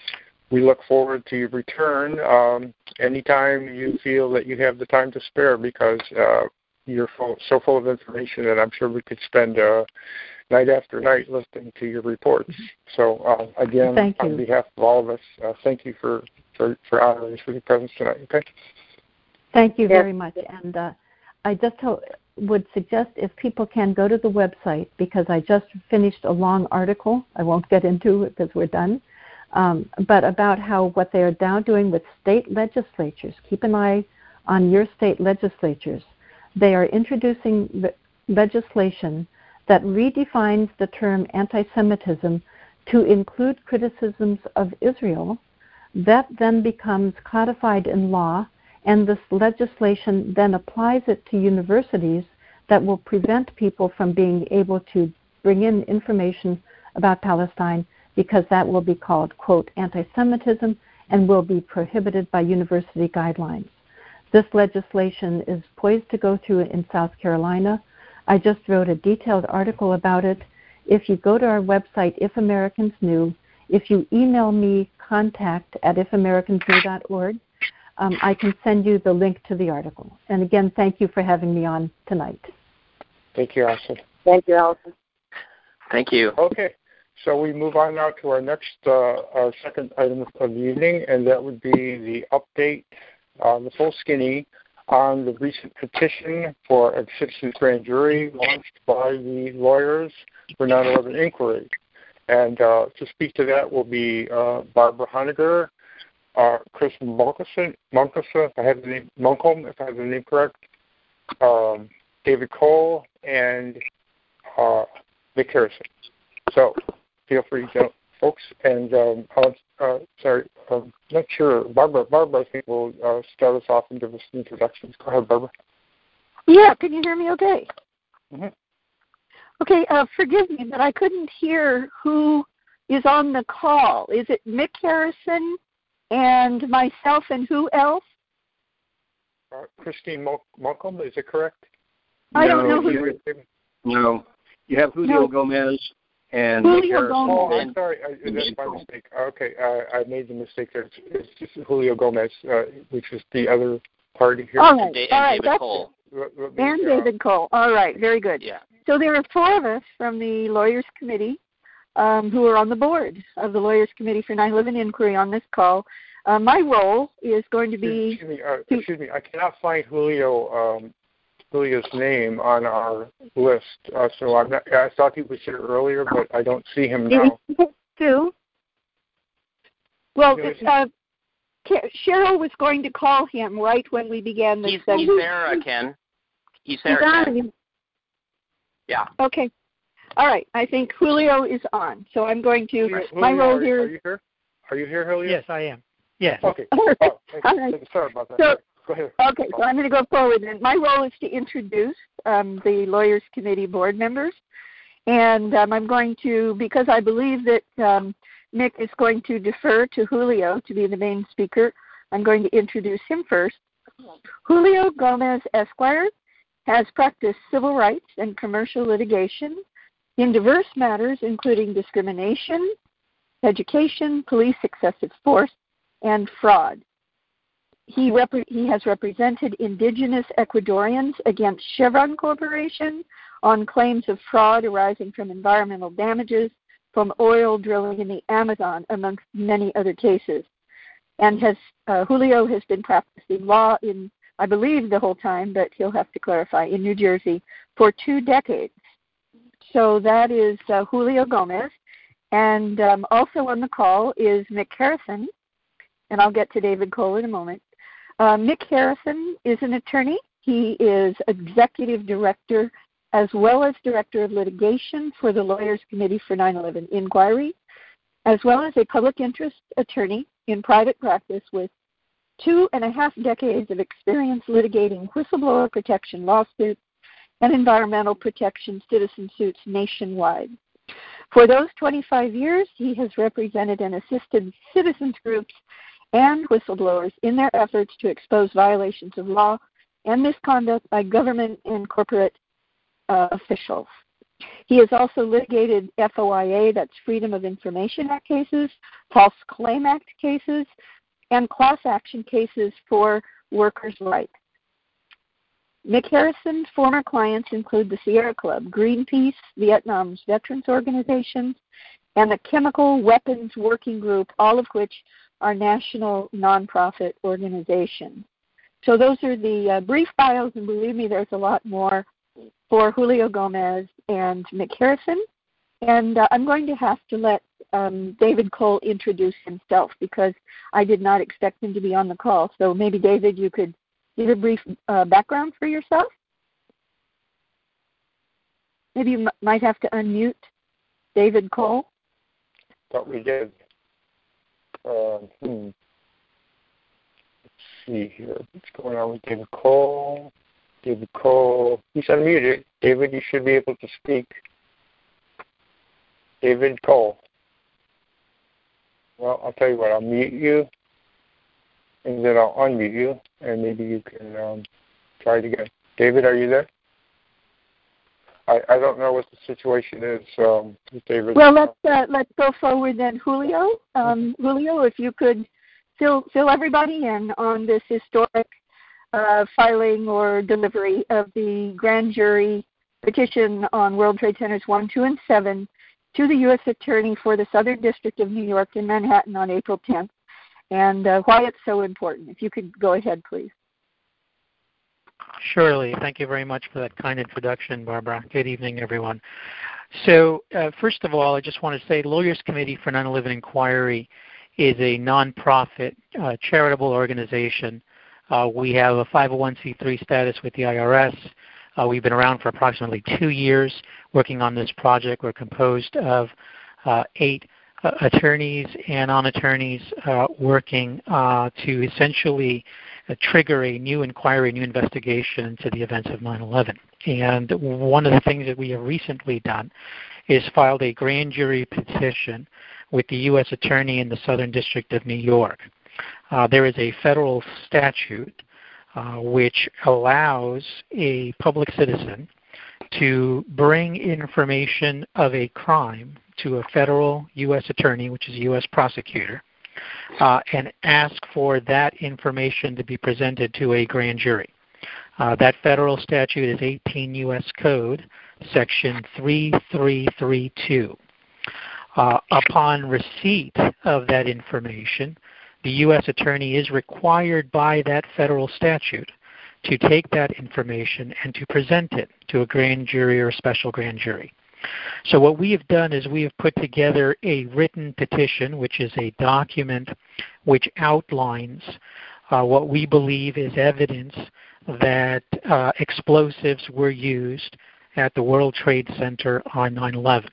we look forward to your return um, anytime you feel that you have the time to spare, because uh, you're full, so full of information that I'm sure we could spend uh, night after night listening to your reports. So uh, again, thank on you. behalf of all of us, uh, thank you for, for, for honoring us with your presence tonight. Okay. Thank you very much. And uh, I just ho- would suggest if people can go to the website, because I just finished a long article. I won't get into it because we're done. Um, but about how what they are now doing with state legislatures. Keep an eye on your state legislatures. They are introducing le- legislation that redefines the term anti-Semitism to include criticisms of Israel. That then becomes codified in law, and this legislation then applies it to universities that will prevent people from being able to bring in information about Palestine, because that will be called, quote, anti-Semitism and will be prohibited by university guidelines. This legislation is poised to go through in South Carolina. I just wrote a detailed article about it. If you go to our website, If Americans Knew, if you email me, contact at if americans knew dot org, um, I can send you the link to the article. And again, thank you for having me on tonight. Thank you, Allison. Thank you, Allison. Thank you. Okay. So we move on now to our next, uh, our second item of the evening, and that would be the update, uh, the full skinny, on the recent petition for a citizens grand jury launched by the lawyers for nine eleven inquiry. And uh, to speak to that will be uh, Barbara Honegger, uh, Chris Munkelson, Munkelson, if I have the name, Munkelm, if I have the name correct, um, David Cole, and uh, Vic Harrison. So feel free, folks. And um, uh, sorry, I'm not sure. Barbara, Barbara, I think will uh, start us off and give us the introductions. Go ahead, Barbara. Yeah, can you hear me okay? Mm-hmm. Okay, uh, forgive me, but I couldn't hear who is on the call. Is it Mick Harrison and myself and who else? Uh, Christine Malcolm, is it correct? I no, don't know who. You, no, you have Julio no. Gomez and Julio Mick Harrison. Gomez. Oh, I'm sorry. I, that's my mistake. Okay, uh, I made the mistake there. It's, it's just Julio Gomez, uh, which is the other party here. All right, and, all right. David Cole. And David Cole. All right, very good. Yeah. So there are four of us from the Lawyers Committee um, who are on the board of the Lawyers Committee for nine eleven Inquiry on this call. Uh, my role is going to be... Excuse me, uh, excuse me. I cannot find Julio... Um, Julio's name on our list, uh, so I'm not, I thought he was here earlier, but I don't see him now. Too. Well, uh, Cheryl was going to call him right when we began this he's, segment. He's there, uh, Ken. He's there, Ken. Yeah. Okay. All right. I think Julio is on, so I'm going to. Julio, my Julio, role are, here. Are you here? Are you here, Julio? Yes, I am. Yes. Okay. All right. Oh, thank All you. right. Sorry about that. So, Go ahead. Okay, so I'm going to go forward. And my role is to introduce um, the Lawyers Committee board members. And um, I'm going to, because I believe that um, Mick is going to defer to Julio to be the main speaker, I'm going to introduce him first. Julio Gomez, Esquire, has practiced civil rights and commercial litigation in diverse matters, including discrimination, education, police excessive force, and fraud. He, rep- he has represented indigenous Ecuadorians against Chevron Corporation on claims of fraud arising from environmental damages from oil drilling in the Amazon, amongst many other cases. And has uh, Julio has been practicing law in, I believe, the whole time, but he'll have to clarify, in New Jersey for two decades. So that is uh, Julio Gomez. And um, also on the call is Mick Harrison, and I'll get to David Cole in a moment. Uh, Mick Harrison is an attorney. He is executive director as well as director of litigation for the Lawyers Committee for nine eleven Inquiry, as well as a public interest attorney in private practice with two and a half decades of experience litigating whistleblower protection lawsuits and environmental protection citizen suits nationwide. For those twenty-five years, he has represented and assisted citizens groups and whistleblowers in their efforts to expose violations of law and misconduct by government and corporate uh, officials. He has also litigated F O I A, that's Freedom of Information Act cases, False Claim Act cases, and class action cases for workers' rights. Mick Harrison's former clients include the Sierra Club, Greenpeace, Vietnam's Veterans Organization, and the Chemical Weapons Working Group, all of which are national nonprofit organizations. So those are the uh, brief bios, and believe me, there's a lot more for Julio Gomez and Mick Harrison. And uh, I'm going to have to let um, David Cole introduce himself because I did not expect him to be on the call. So maybe, David, you could give a brief uh, background for yourself? Maybe you m- might have to unmute David Cole. Thought we did. Uh, hmm. Let's see here. What's going on with David Cole? David Cole. He's unmuted. David, you should be able to speak. David Cole. Well, I'll tell you what. I'll mute you, and then I'll unmute you, and maybe you can um, try it again. David, are you there? I, I don't know what the situation is, um, with David. Well, let's uh, let's go forward then, Julio. Um, Julio, if you could fill fill everybody in on this historic uh, filing or delivery of the grand jury petition on World Trade Centers one, two, and seven to the U S Attorney for the Southern District of New York in Manhattan on April tenth, and uh, why it's so important. If you could go ahead, please. Surely. Thank you very much for that kind introduction, Barbara. Good evening, everyone. So, uh, first of all, I just want to say Lawyers Committee for nine eleven Inquiry is a nonprofit uh, charitable organization. Uh, we have a five oh one c three status with the I R S. Uh, we've been around for approximately two years working on this project. We're composed of uh, eight uh, attorneys and non-attorneys uh, working uh, to essentially uh, trigger a new inquiry, a new investigation into the events of nine eleven. And one of the things that we have recently done is filed a grand jury petition with the U S Attorney in the Southern District of New York. Uh, there is a federal statute Uh, which allows a public citizen to bring information of a crime to a federal U S attorney, which is a U S prosecutor, uh, and ask for that information to be presented to a grand jury. Uh, that federal statute is eighteen U S Code, Section three three three two. Uh, upon receipt of that information, the U S attorney is required by that federal statute to take that information and to present it to a grand jury or a special grand jury. So what we have done is we have put together a written petition, which is a document which outlines uh, what we believe is evidence that uh, explosives were used at the World Trade Center on nine eleven.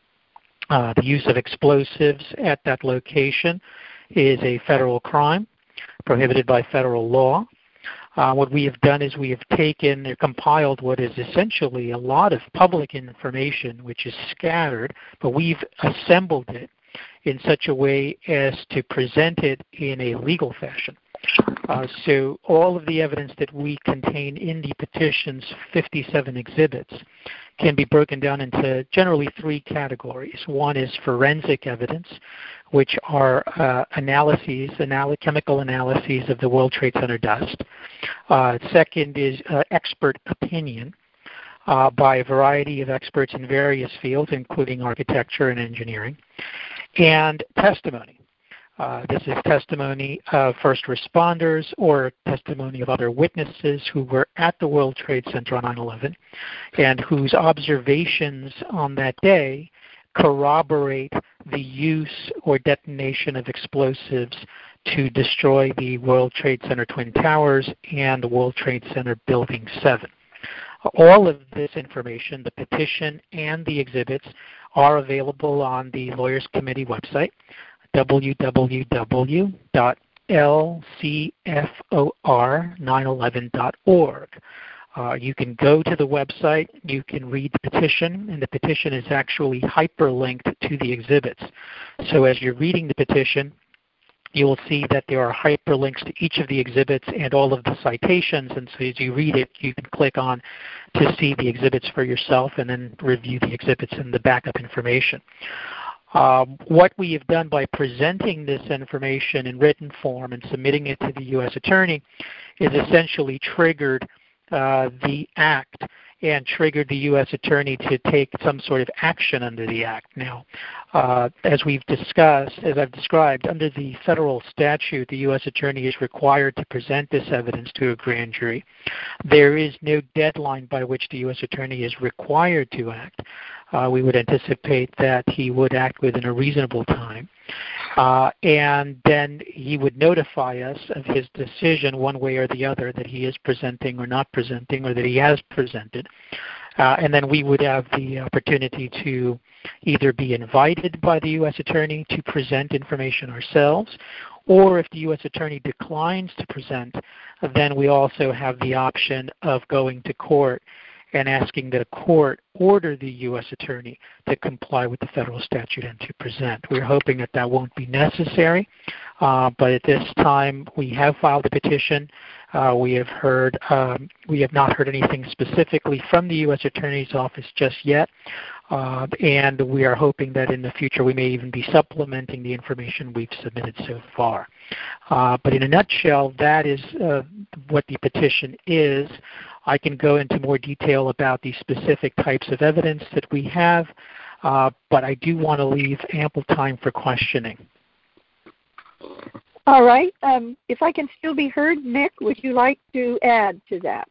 Uh, the use of explosives at that location is a federal crime prohibited by federal law. Uh, what we have done is we have taken or compiled what is essentially a lot of public information which is scattered, but we've assembled it in such a way as to present it in a legal fashion. Uh, so all of the evidence that we contain in the petition's fifty-seven exhibits can be broken down into generally three categories. One is forensic evidence, which are uh, analyses, anal- chemical analyses of the World Trade Center dust. Uh, second is uh, expert opinion uh, by a variety of experts in various fields, including architecture and engineering, and testimony. Uh, this is testimony of first responders or testimony of other witnesses who were at the World Trade Center on nine eleven and whose observations on that day corroborate the use or detonation of explosives to destroy the World Trade Center Twin Towers and the World Trade Center Building seven. All of this information, the petition and the exhibits, are available on the Lawyers Committee website, w w w dot l c f o r nine eleven dot org. Uh, you can go to the website, you can read the petition, and the petition is actually hyperlinked to the exhibits. So as you're reading the petition, you will see that there are hyperlinks to each of the exhibits and all of the citations, and so as you read it, you can click on to see the exhibits for yourself and then review the exhibits and the backup information. Um, what we have done by presenting this information in written form and submitting it to the U S Attorney is essentially triggered uh, the Act and triggered the U S Attorney to take some sort of action under the Act. Now, uh, as we've discussed, as I've described, under the federal statute, the U S Attorney is required to present this evidence to a grand jury. There is no deadline by which the U S Attorney is required to act. Uh, we would anticipate that he would act within a reasonable time. Uh, and then he would notify us of his decision one way or the other that he is presenting or not presenting, or that he has presented. Uh, and then we would have the opportunity to either be invited by the U S Attorney to present information ourselves, or if the U S Attorney declines to present, then we also have the option of going to court and asking that a court order the U S Attorney to comply with the federal statute and to present. We're hoping that that won't be necessary, uh, but at this time we have filed a petition. Uh, we have heard, um, we have not heard anything specifically from the U S Attorney's Office just yet, uh, and we are hoping that in the future we may even be supplementing the information we've submitted so far. Uh, but in a nutshell, that is uh, what the petition is. I can go into more detail about the specific types of evidence that we have, uh, but I do want to leave ample time for questioning. All right. Um, if I can still be heard, Nick, would you like to add to that?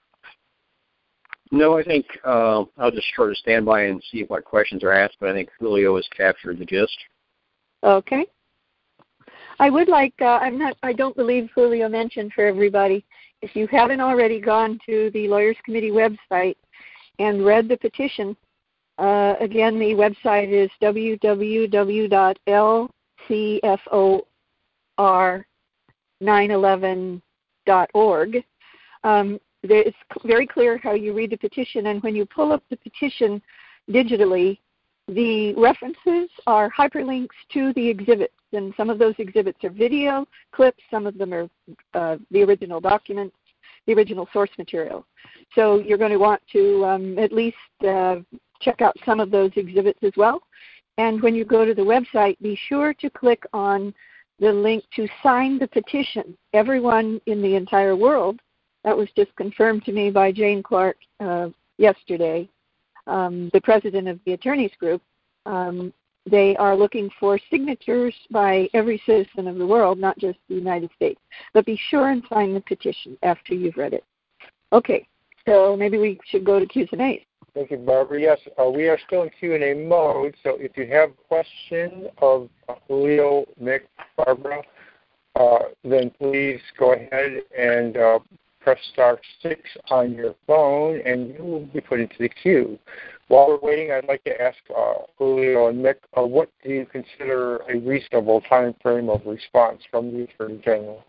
No, I think uh, I'll just sort of stand by and see what questions are asked, but I think Julio has captured the gist. Okay. I would like, uh, I'm not, I don't believe Julio mentioned for everybody, if you haven't already gone to the Lawyers Committee website and read the petition, uh, again, the website is w w w dot l c f o r nine eleven dot org. Um, it's very clear how you read the petition, and when you pull up the petition digitally, the references are hyperlinks to the exhibits, and some of those exhibits are video clips, some of them are uh, the original documents, the original source material. So you're going to want to um, at least uh, check out some of those exhibits as well. And when you go to the website, be sure to click on the link to sign the petition. Everyone in the entire world, that was just confirmed to me by Jane Clark uh, yesterday, um, the president of the attorneys group, um, they are looking for signatures by every citizen of the world, not just the United States. But be sure and sign the petition after you've read it. Okay, so maybe we should go to Q's and A's. Thank you, Barbara. Yes, uh, we are still in Q and A mode, so if you have a question of Julio, Mick, Barbara, uh, then please go ahead and uh, press star six on your phone, and you will be put into the queue. While we're waiting, I'd like to ask uh, Julio and Mick, uh, what do you consider a reasonable time frame of response from the Attorney General?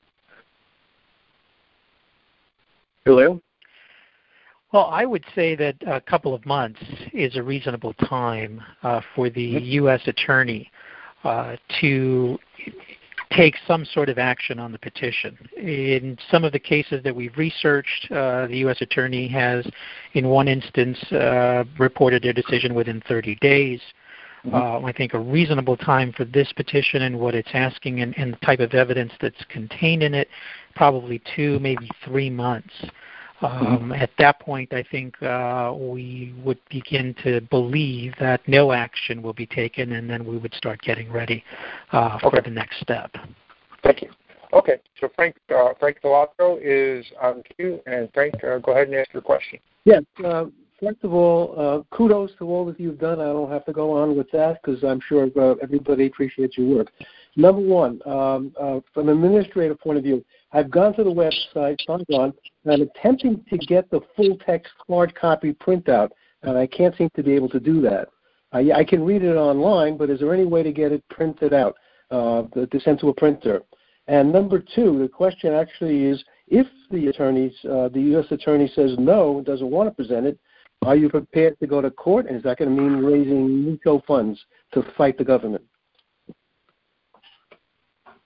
Julio? Well, I would say that a couple of months is a reasonable time uh, for the U S Attorney uh, to take some sort of action on the petition. In some of the cases that we've researched, uh, the U S Attorney has, in one instance, uh, reported their decision within thirty days. Mm-hmm. Uh, I think a reasonable time for this petition and what it's asking and, and the type of evidence that's contained in it, probably two, maybe three months. Um, at that point, I think uh, we would begin to believe that no action will be taken, and then we would start getting ready uh, for okay. the next step. Thank you. Okay, so Frank uh, Frank Delatro is on cue, and Frank, uh, go ahead and ask your question. Yes. Uh, first of all, uh, kudos to all that you've done. I don't have to go on with that because I'm sure uh, everybody appreciates your work. Number one, um, uh, from an administrative point of view, I've gone to the website, signed on, and I'm attempting to get the full text hard copy printout, and I can't seem to be able to do that. I, I can read it online, but is there any way to get it printed out, uh, to send to a printer? And number two, the question actually is, if the attorneys, uh, the U S Attorney says no, doesn't want to present it, are you prepared to go to court, and is that going to mean raising NICO funds to fight the government?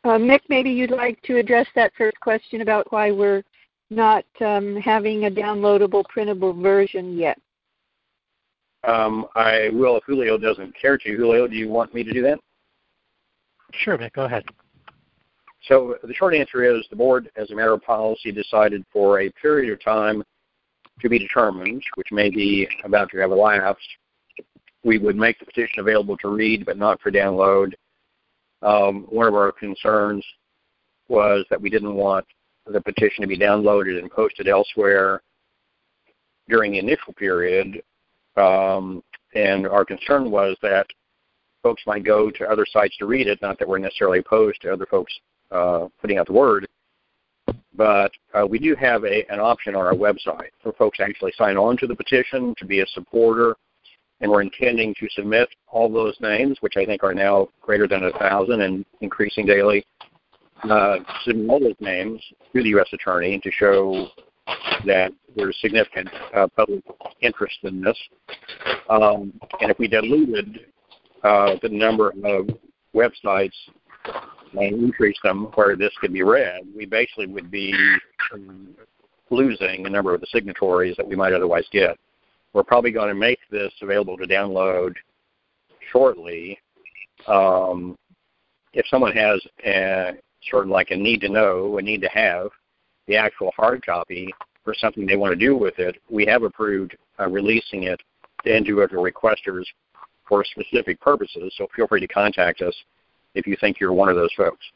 Uh, Mick, maybe you'd like to address that first question about why we're not um, having a downloadable, printable version yet. Um, I will if Julio doesn't care to. Julio, do you want me to do that? Sure, Mick, go ahead. So the short answer is the board, as a matter of policy, decided for a period of time to be determined, which may be about to have elapsed, we would make the petition available to read but not for download. Um, one of our concerns was that we didn't want the petition to be downloaded and posted elsewhere during the initial period. Um, and our concern was that folks might go to other sites to read it, not that we're necessarily opposed to other folks uh, putting out the word, but uh, we do have a, an option on our website for folks to actually sign on to the petition, to be a supporter, and we're intending to submit all those names, which I think are now greater than a thousand and increasing daily, uh, submit all those names to the U S Attorney to show that there's significant uh, public interest in this. Um, and if we diluted uh, the number of websites and increase them where this could be read, we basically would be um, losing a number of the signatories that we might otherwise get. We're probably going to make this available to download shortly. Um, if someone has a, sort of like a need to know, a need to have the actual hard copy for something they want to do with it, we have approved uh, releasing it to individual requesters for specific purposes. So feel free to contact us if you think you're one of those folks.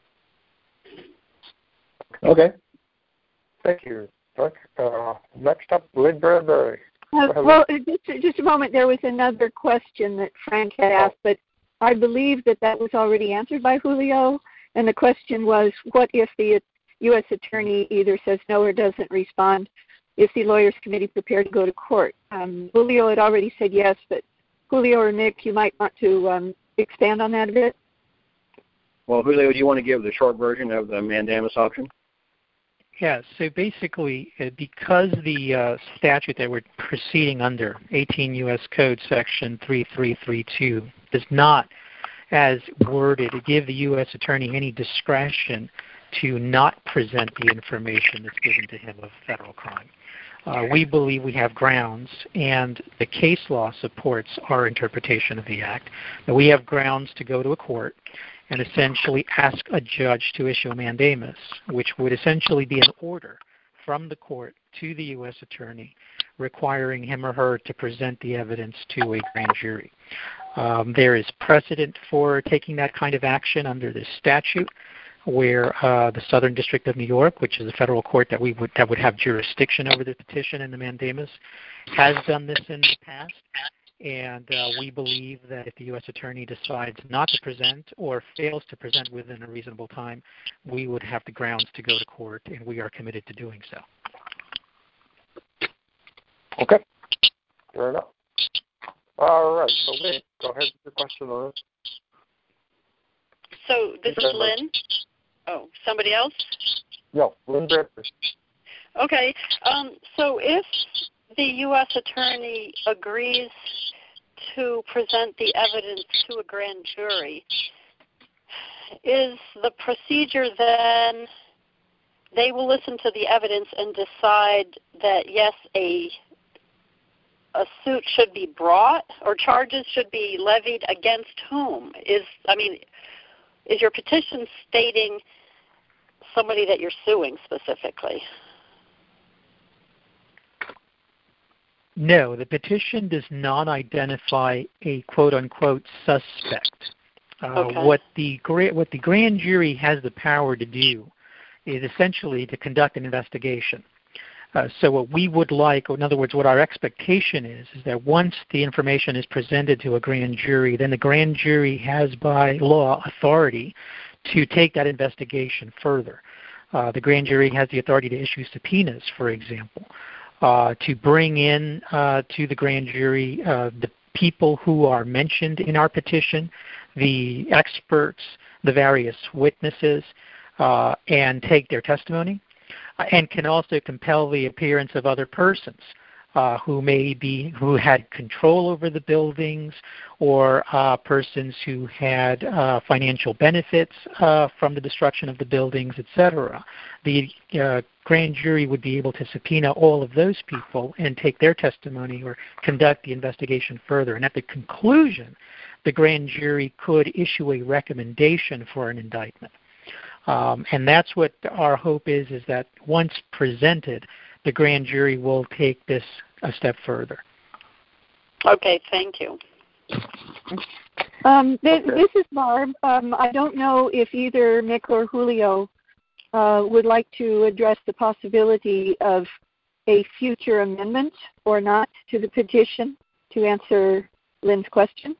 Okay. Thank you, Doug. Uh, next up, Lynn Bradbury. Uh, well, just, just a moment. There was another question that Frank had asked, but I believe that that was already answered by Julio. And the question was, what if the U S Attorney either says no or doesn't respond? Is the Lawyers Committee prepared to go to court? Um, Julio had already said yes, but Julio or Nick, you might want to um, expand on that a bit. Well, Julio, do you want to give the short version of the mandamus option? Yeah, so basically, uh, because the uh, statute that we're proceeding under, eighteen U S Code Section three three three two, does not, as worded, give the U S Attorney any discretion to not present the information that's given to him of federal crime. Uh, we believe we have grounds, and the case law supports our interpretation of the Act, that we have grounds to go to a court and essentially ask a judge to issue a mandamus, which would essentially be an order from the court to the U S Attorney requiring him or her to present the evidence to a grand jury. Um, there is precedent for taking that kind of action under this statute, where uh, the Southern District of New York, which is a federal court that we would that would have jurisdiction over the petition and the mandamus, has done this in the past. And uh, we believe that if the U S Attorney decides not to present or fails to present within a reasonable time, we would have the grounds to go to court, and we are committed to doing so. Okay. Fair enough. All right. So, Lynn, go ahead with your question on this. So this is Lynn. Oh, somebody else? No, Lynn Bradbury. Okay. Um, so if the U S Attorney agrees to present the evidence to a grand jury, is the procedure then they will listen to the evidence and decide that, yes, a a suit should be brought or charges should be levied against whom? Is, I mean, is your petition stating somebody that you're suing specifically? No, the petition does not identify a quote-unquote suspect. Uh, okay. What the what the grand jury has the power to do is essentially to conduct an investigation. Uh, so what we would like, or in other words, what our expectation is, is that once the information is presented to a grand jury, then the grand jury has by law authority to take that investigation further. Uh, the grand jury has the authority to issue subpoenas, for example, uh, to bring in uh, to the grand jury uh, the people who are mentioned in our petition, the experts, the various witnesses, uh, and take their testimony, uh, and can also compel the appearance of other persons uh, who may be who had control over the buildings, or uh, persons who had uh, financial benefits uh, from the destruction of the buildings, et cetera. The uh, grand jury would be able to subpoena all of those people and take their testimony or conduct the investigation further. And at the conclusion, the grand jury could issue a recommendation for an indictment. Um, and that's what our hope is, is that once presented, the grand jury will take this a step further. Okay, thank you. Um, this, this is Barb. Um, I don't know if either Mick or Julio uh, would like to address the possibility of a future amendment or not to the petition to answer Lynn's question.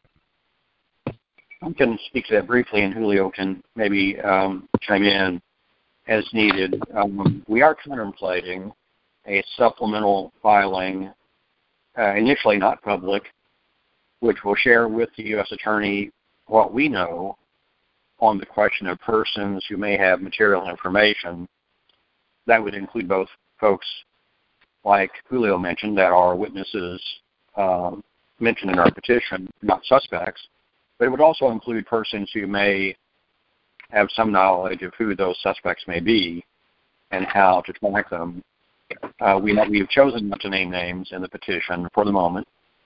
I can speak to that briefly, and Julio can maybe um, chime in as needed. Um, we are contemplating a supplemental filing, uh, initially not public, which will share with the U S Attorney what we know on the question of persons who may have material information. That would include both folks, like Julio mentioned, that are witnesses um, mentioned in our petition, not suspects, but it would also include persons who may have some knowledge of who those suspects may be and how to track them. Uh, we have, we have chosen not to name names in the petition for the moment,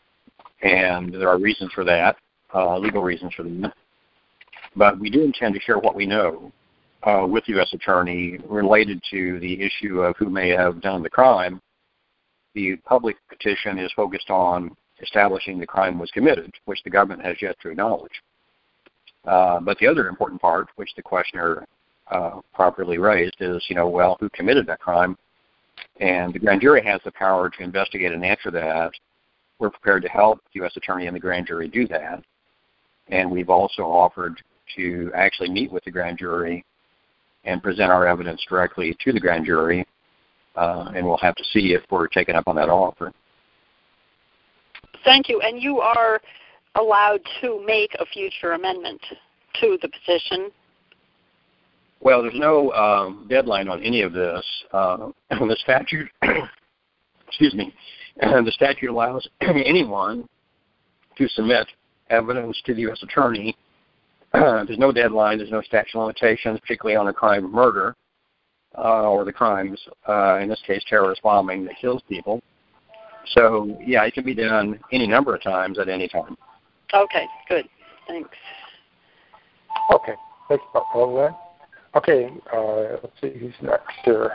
and there are reasons for that, uh, legal reasons for that. But we do intend to share what we know uh, with the U S Attorney related to the issue of who may have done the crime. The public petition is focused on establishing the crime was committed, which the government has yet to acknowledge. Uh, but the other important part, which the questioner uh, properly raised, is, you know, well, who committed that crime? And the grand jury has the power to investigate and answer that. We're prepared to help the U S Attorney and the grand jury do that. And we've also offered to actually meet with the grand jury and present our evidence directly to the grand jury, uh, and we'll have to see if we're taken up on that offer. Thank you. And you are allowed to make a future amendment to the petition? Well, there's no um, deadline on any of this. Uh, the statute, excuse me, the statute allows anyone to submit evidence to the U S Attorney. Uh, there's no deadline. There's no statute of limitations, particularly on a crime of murder uh, or the crimes, uh, in this case, terrorist bombing that kills people. So, yeah, it can be done any number of times at any time. Okay, good. Thanks. Okay, thanks about all that. Okay, uh, let's see who's next here.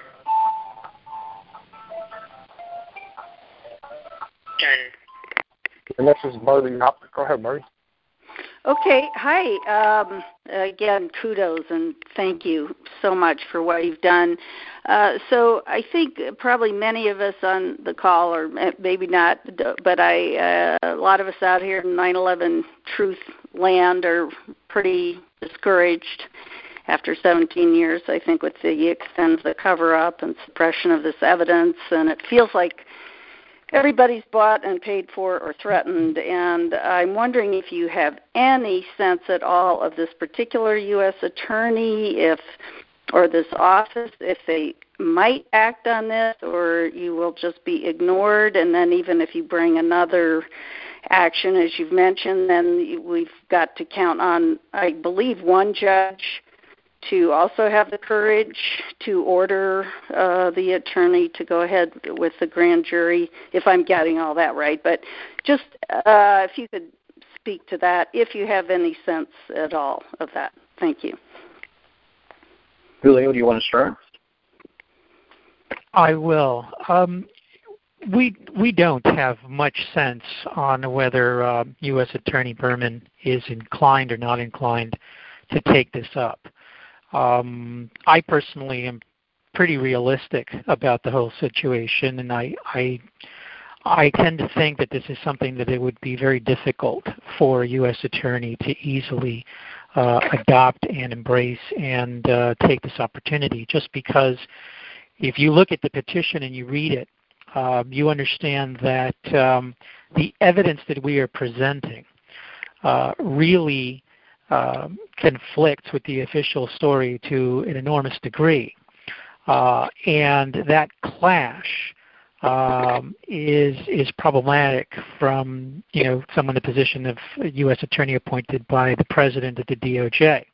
The next is Marty. Go ahead, Marty. Okay, hi. Um, again, kudos and thank you so much for what you've done. Uh, so I think probably many of us on the call, or maybe not, but I, uh, a lot of us out here in nine eleven truth land are pretty discouraged after seventeen years, I think, with the extent of the cover-up and suppression of this evidence. And it feels like everybody's bought and paid for or threatened, and I'm wondering if you have any sense at all of this particular U S attorney, if or this office, if they might act on this, or you will just be ignored. And then even if you bring another action, as you've mentioned, then we've got to count on, I believe, one judge to also have the courage to order uh, the attorney to go ahead with the grand jury, if I'm getting all that right. But just uh, if you could speak to that, if you have any sense at all of that. Thank you. Julio, do you want to start? I will. Um, we we don't have much sense on whether uh, U S Attorney Berman is inclined or not inclined to take this up. Um, I personally am pretty realistic about the whole situation, and I, I I tend to think that this is something that it would be very difficult for a U S attorney to easily uh, adopt and embrace and uh, take this opportunity, just because if you look at the petition and you read it, uh, you understand that um, the evidence that we are presenting uh, really Uh, conflicts with the official story to an enormous degree. Uh, and that clash um, is is problematic from you know someone in the position of a U S attorney appointed by the president of the D O J.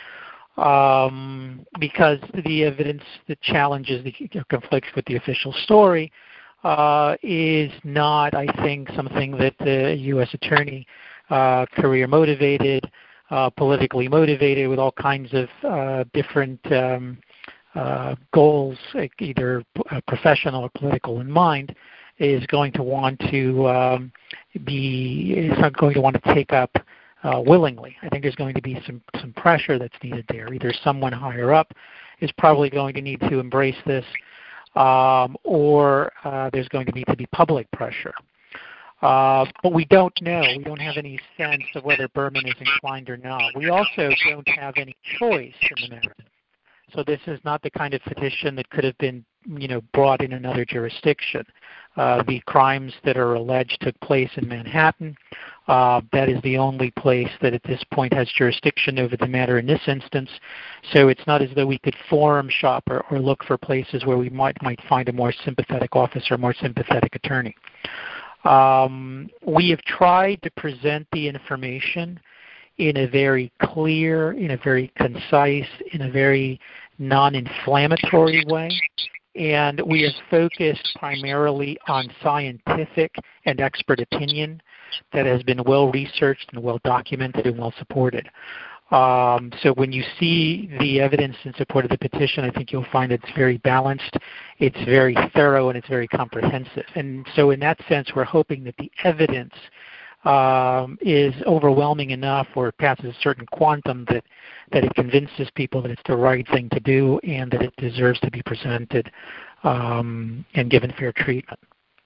Um, because the evidence that challenges the conflicts with the official story uh, is not, I think, something that the U S attorney, uh, career motivated, uh, politically motivated, with all kinds of uh, different um, uh, goals, either professional or political in mind, is going to want to um, be is not going to want to take up. Uh, willingly. I think there's going to be some, some pressure that's needed there. Either someone higher up is probably going to need to embrace this, um, or uh, there's going to need to be public pressure. Uh, but we don't know. We don't have any sense of whether Berman is inclined or not. We also don't have any choice in the matter. So this is not the kind of petition that could have been, you know, brought in another jurisdiction. Uh, the crimes that are alleged took place in Manhattan. Uh, that is the only place that at this point has jurisdiction over the matter in this instance. So it's not as though we could forum shop or, or look for places where we might might find a more sympathetic officer, a more sympathetic attorney. Um, we have tried to present the information in a very clear, in a very concise, in a very non-inflammatory way. And we have focused primarily on scientific and expert opinion that has been well researched and well documented and well supported. Um, so when you see the evidence in support of the petition, I think you'll find it's very balanced, it's very thorough, and it's very comprehensive. And so in that sense, we're hoping that the evidence um, is overwhelming enough, or passes a certain quantum, that, that it convinces people that it's the right thing to do and that it deserves to be presented um, and given fair treatment.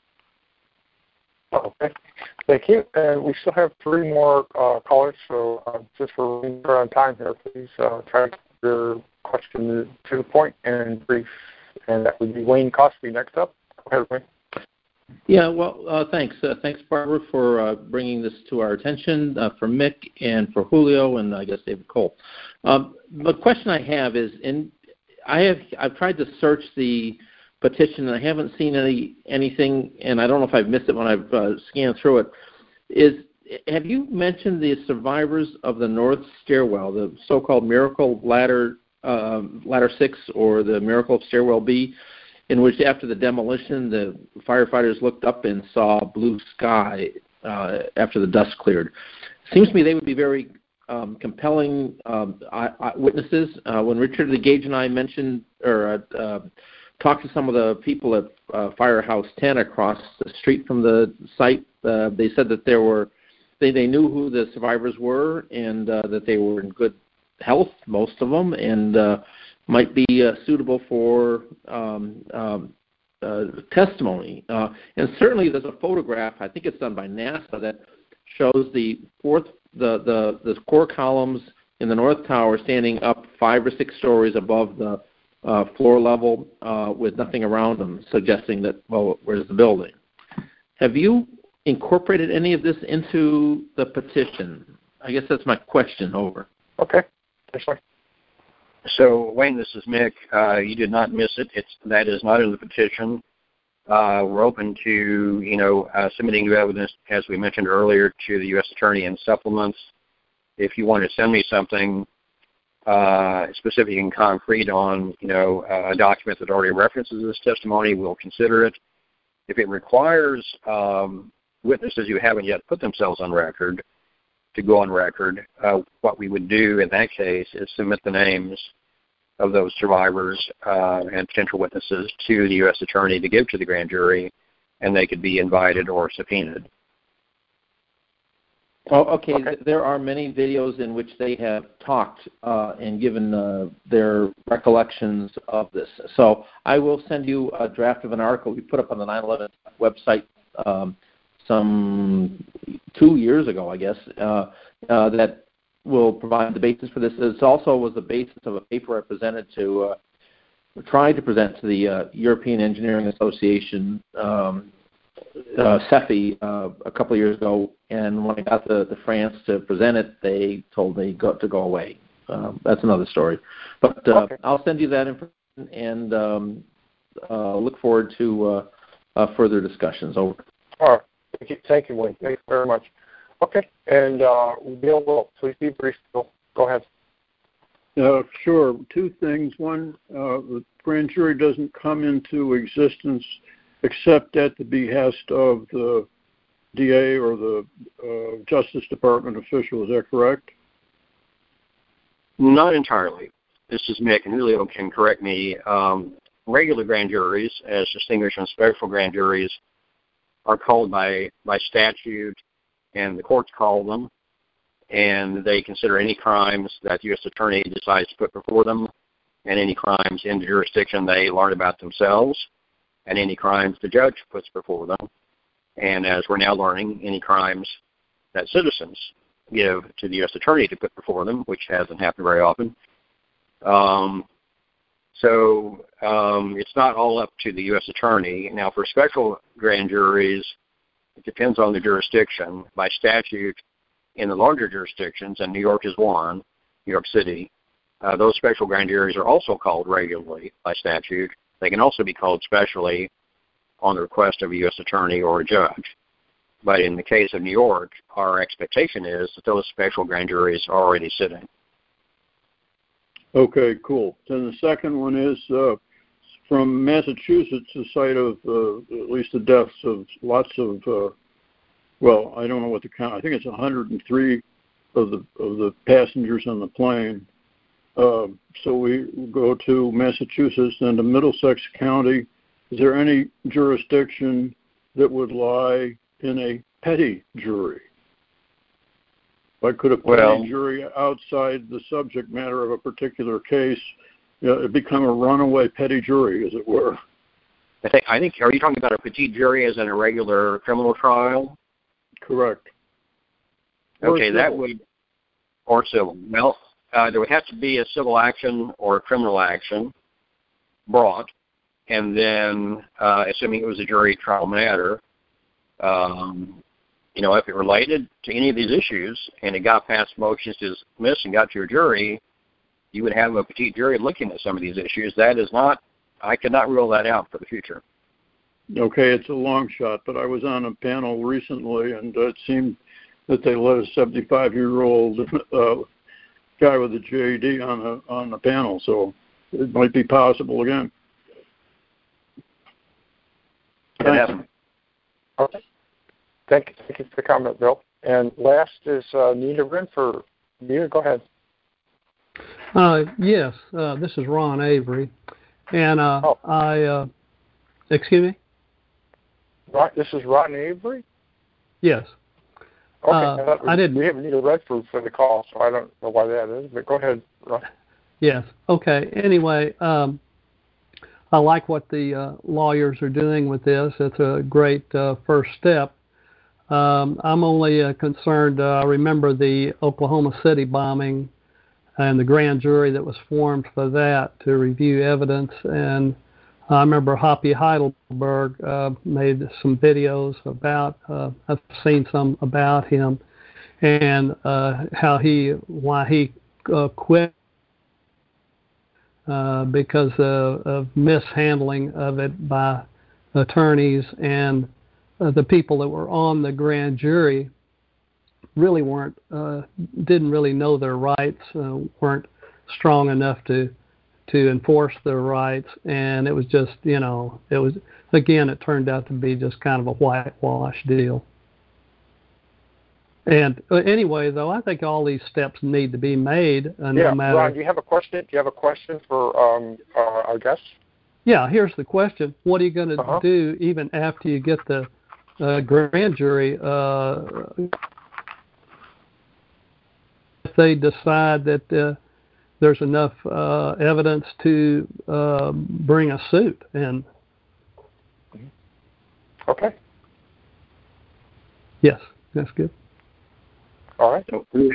Okay. Thank you. And we still have three more uh, callers, so uh, just for running on time here, please uh, try to keep your question to the point and brief. And that would be Wayne Cosby next up. Go ahead, Wayne. Yeah, well, uh, thanks. Uh, thanks, Barbara, for uh, bringing this to our attention, uh, for Mick and for Julio and I guess David Cole. Um, the question I have is, in, I have I've tried to search the petition and I haven't seen any anything, and I don't know if I've missed it when I've uh, scanned through it. Is have you mentioned the survivors of the North Stairwell, the so-called Miracle Ladder uh, Ladder Six, or the Miracle Stairwell B, in which after the demolition, the firefighters looked up and saw blue sky uh, after the dust cleared? Seems to me they would be very um, compelling um, eye- eye witnesses. Uh, when Richard Gage and I mentioned or uh, uh, talked to some of the people at uh, Firehouse ten across the street from the site, uh, they said that there were they, they knew who the survivors were, and uh, that they were in good health, most of them, and uh, might be uh, suitable for um, um, uh, testimony. Uh, and certainly there's a photograph, I think it's done by NASA, that shows the fourth, the, the, the core columns in the North Tower standing up five or six stories above the uh, floor level uh, with nothing around them, suggesting that, well, where's the building? Have you incorporated any of this into the petition? I guess that's my question. Over. Okay. Thanks, Mike. So, Wayne, this is Mick. Uh, you did not miss it. It's, that is not in the petition. Uh, we're open to, you know, uh, submitting new evidence, as we mentioned earlier, to the U S Attorney in supplements. If you want to send me something uh, specific and concrete on, you know, uh, a document that already references this testimony, we'll consider it. If it requires um, witnesses who haven't yet put themselves on record to go on record, uh, what we would do in that case is submit the names of those survivors uh, and potential witnesses to the U S Attorney to give to the grand jury, and they could be invited or subpoenaed. Oh, okay. okay. There are many videos in which they have talked uh, and given uh, their recollections of this. So I will send you a draft of an article we put up on the nine eleven website um, some two years ago, I guess, uh, uh, that will provide the basis for this. It also was the basis of a paper I presented to, uh, tried to present to the uh, European Engineering Association, um, uh, CEFI, uh, a couple of years ago, and when I got to, to France to present it, they told me go, to go away. Um, that's another story. But uh, okay. I'll send you that information, and um, uh, look forward to uh, uh, further discussions. Over. All right. Thank you, Thank you, Wayne. Thank you very much. Okay. And uh, Bill, Will, please be brief. Bill, go ahead. Uh, sure. Two things. One, uh, the grand jury doesn't come into existence except at the behest of the D A or the uh, Justice Department official. Is that correct? Not entirely. This is Mick, and Julio can correct me. Um, regular grand juries, as distinguished from special grand juries, are called by, by statute, and the courts call them, and they consider any crimes that the U S Attorney decides to put before them, and any crimes in the jurisdiction they learn about themselves, and any crimes the judge puts before them, and as we're now learning, any crimes that citizens give to the U S Attorney to put before them, which hasn't happened very often. Um, so um, it's not all up to the U S Attorney. Now, for special grand juries, it depends on the jurisdiction. By statute, in the larger jurisdictions, and New York is one, New York City, uh, those special grand juries are also called regularly by statute. They can also be called specially on the request of a U S Attorney or a judge. But in the case of New York, our expectation is that those special grand juries are already sitting. Okay, cool. Then the second one is uh, from Massachusetts, the site of uh, at least the deaths of lots of, uh, well, I don't know what the count. I think it's one hundred three of the of the passengers on the plane. Uh, so we go to Massachusetts and to Middlesex County. Is there any jurisdiction that would lie in a petty jury? Why could a petty well, jury outside the subject matter of a particular case you know, become a runaway petty jury, as it were? I think, I think, are you talking about a petite jury as in a regular criminal trial? Correct. Okay, that would, or civil. Well, uh, there would have to be a civil action or a criminal action brought, and then, uh, assuming it was a jury trial matter, um, you know, if it related to any of these issues and it got past motions to dismiss and got to a jury, you would have a petite jury looking at some of these issues. That is not, I could not rule that out for the future. Okay, it's a long shot, but I was on a panel recently, and uh, it seemed that they let a seventy-five-year-old uh, guy with a J D on the on the panel, so it might be possible again. Thank you. Okay. Thank you, thank you for the comment, Bill. And last is uh, Nina Renford. Nina, go ahead. Uh, yes, uh, this is Ron Avery, and uh, oh. I. Uh, excuse me. Right, this is Ron Avery. Yes. Okay, uh, I, I didn't. We have Nina Redford for the call, so I don't know why that is. But go ahead, Ron. Yes. Okay. Anyway, um, I like what the uh, lawyers are doing with this. It's a great uh, first step. Um, I'm only uh, concerned. Uh, I remember the Oklahoma City bombing and the grand jury that was formed for that to review evidence. And I remember Hoppy Heidelberg uh, made some videos about. Uh, I've seen some about him and uh, how he, why he uh, quit uh, because uh, of mishandling of it by attorneys, and uh, the people that were on the grand jury really weren't, uh, didn't really know their rights, uh, weren't strong enough to to enforce their rights, and it was just, you know, it was, again, it turned out to be just kind of a whitewash deal. And uh, anyway, though, I think all these steps need to be made. Uh, no yeah, matter. Ron, do you have a question? Do you have a question for um, uh, our guests? Yeah, here's the question. What are you going to uh-huh. do even after you get the uh, grand jury? Uh, if they decide that uh, there's enough uh, evidence to uh, bring a suit in. Okay. Yes, that's good. All right.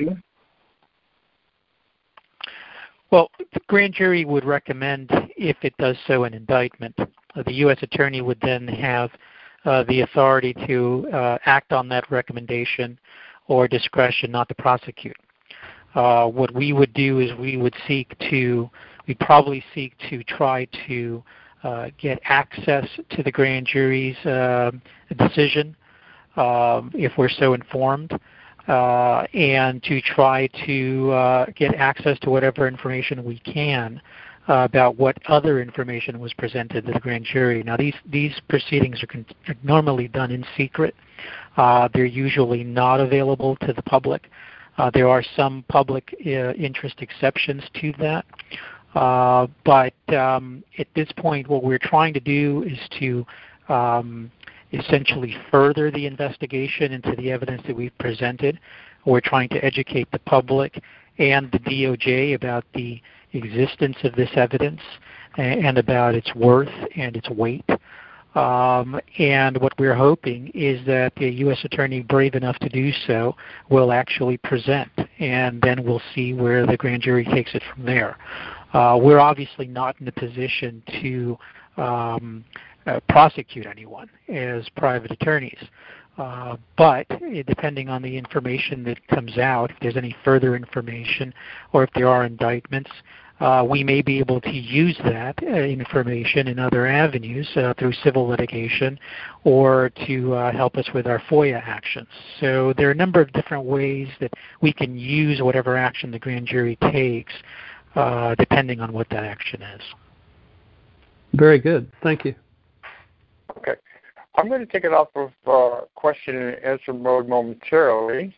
Well, the grand jury would recommend, if it does so, an indictment. Uh, the U S Attorney would then have uh, the authority to uh, act on that recommendation or discretion not to prosecute. Uh, what we would do is we would seek to, we'd probably seek to try to uh, get access to the grand jury's uh, decision um, if we're so informed, uh, and to try to uh, get access to whatever information we can uh, about what other information was presented to the grand jury. Now, these, these proceedings are, con- are normally done in secret. Uh, they're usually not available to the public. Uh, there are some public uh, interest exceptions to that. Uh, but um, at this point, what we're trying to do is to um, essentially further the investigation into the evidence that we've presented. We're trying to educate the public and the D O J about the existence of this evidence and about its worth and its weight. Um, and what we're hoping is that the U S attorney brave enough to do so will actually present, and then we'll see where the grand jury takes it from there. Uh, we're obviously not in a position to um, uh, prosecute anyone as private attorneys. Uh, but depending on the information that comes out, if there's any further information or if there are indictments, uh, we may be able to use that uh, information in other avenues uh, through civil litigation or to uh, help us with our FOIA actions. So there are a number of different ways that we can use whatever action the grand jury takes uh, depending on what that action is. Very good. Thank you. Okay. I'm going to take it off of uh, question and answer mode momentarily.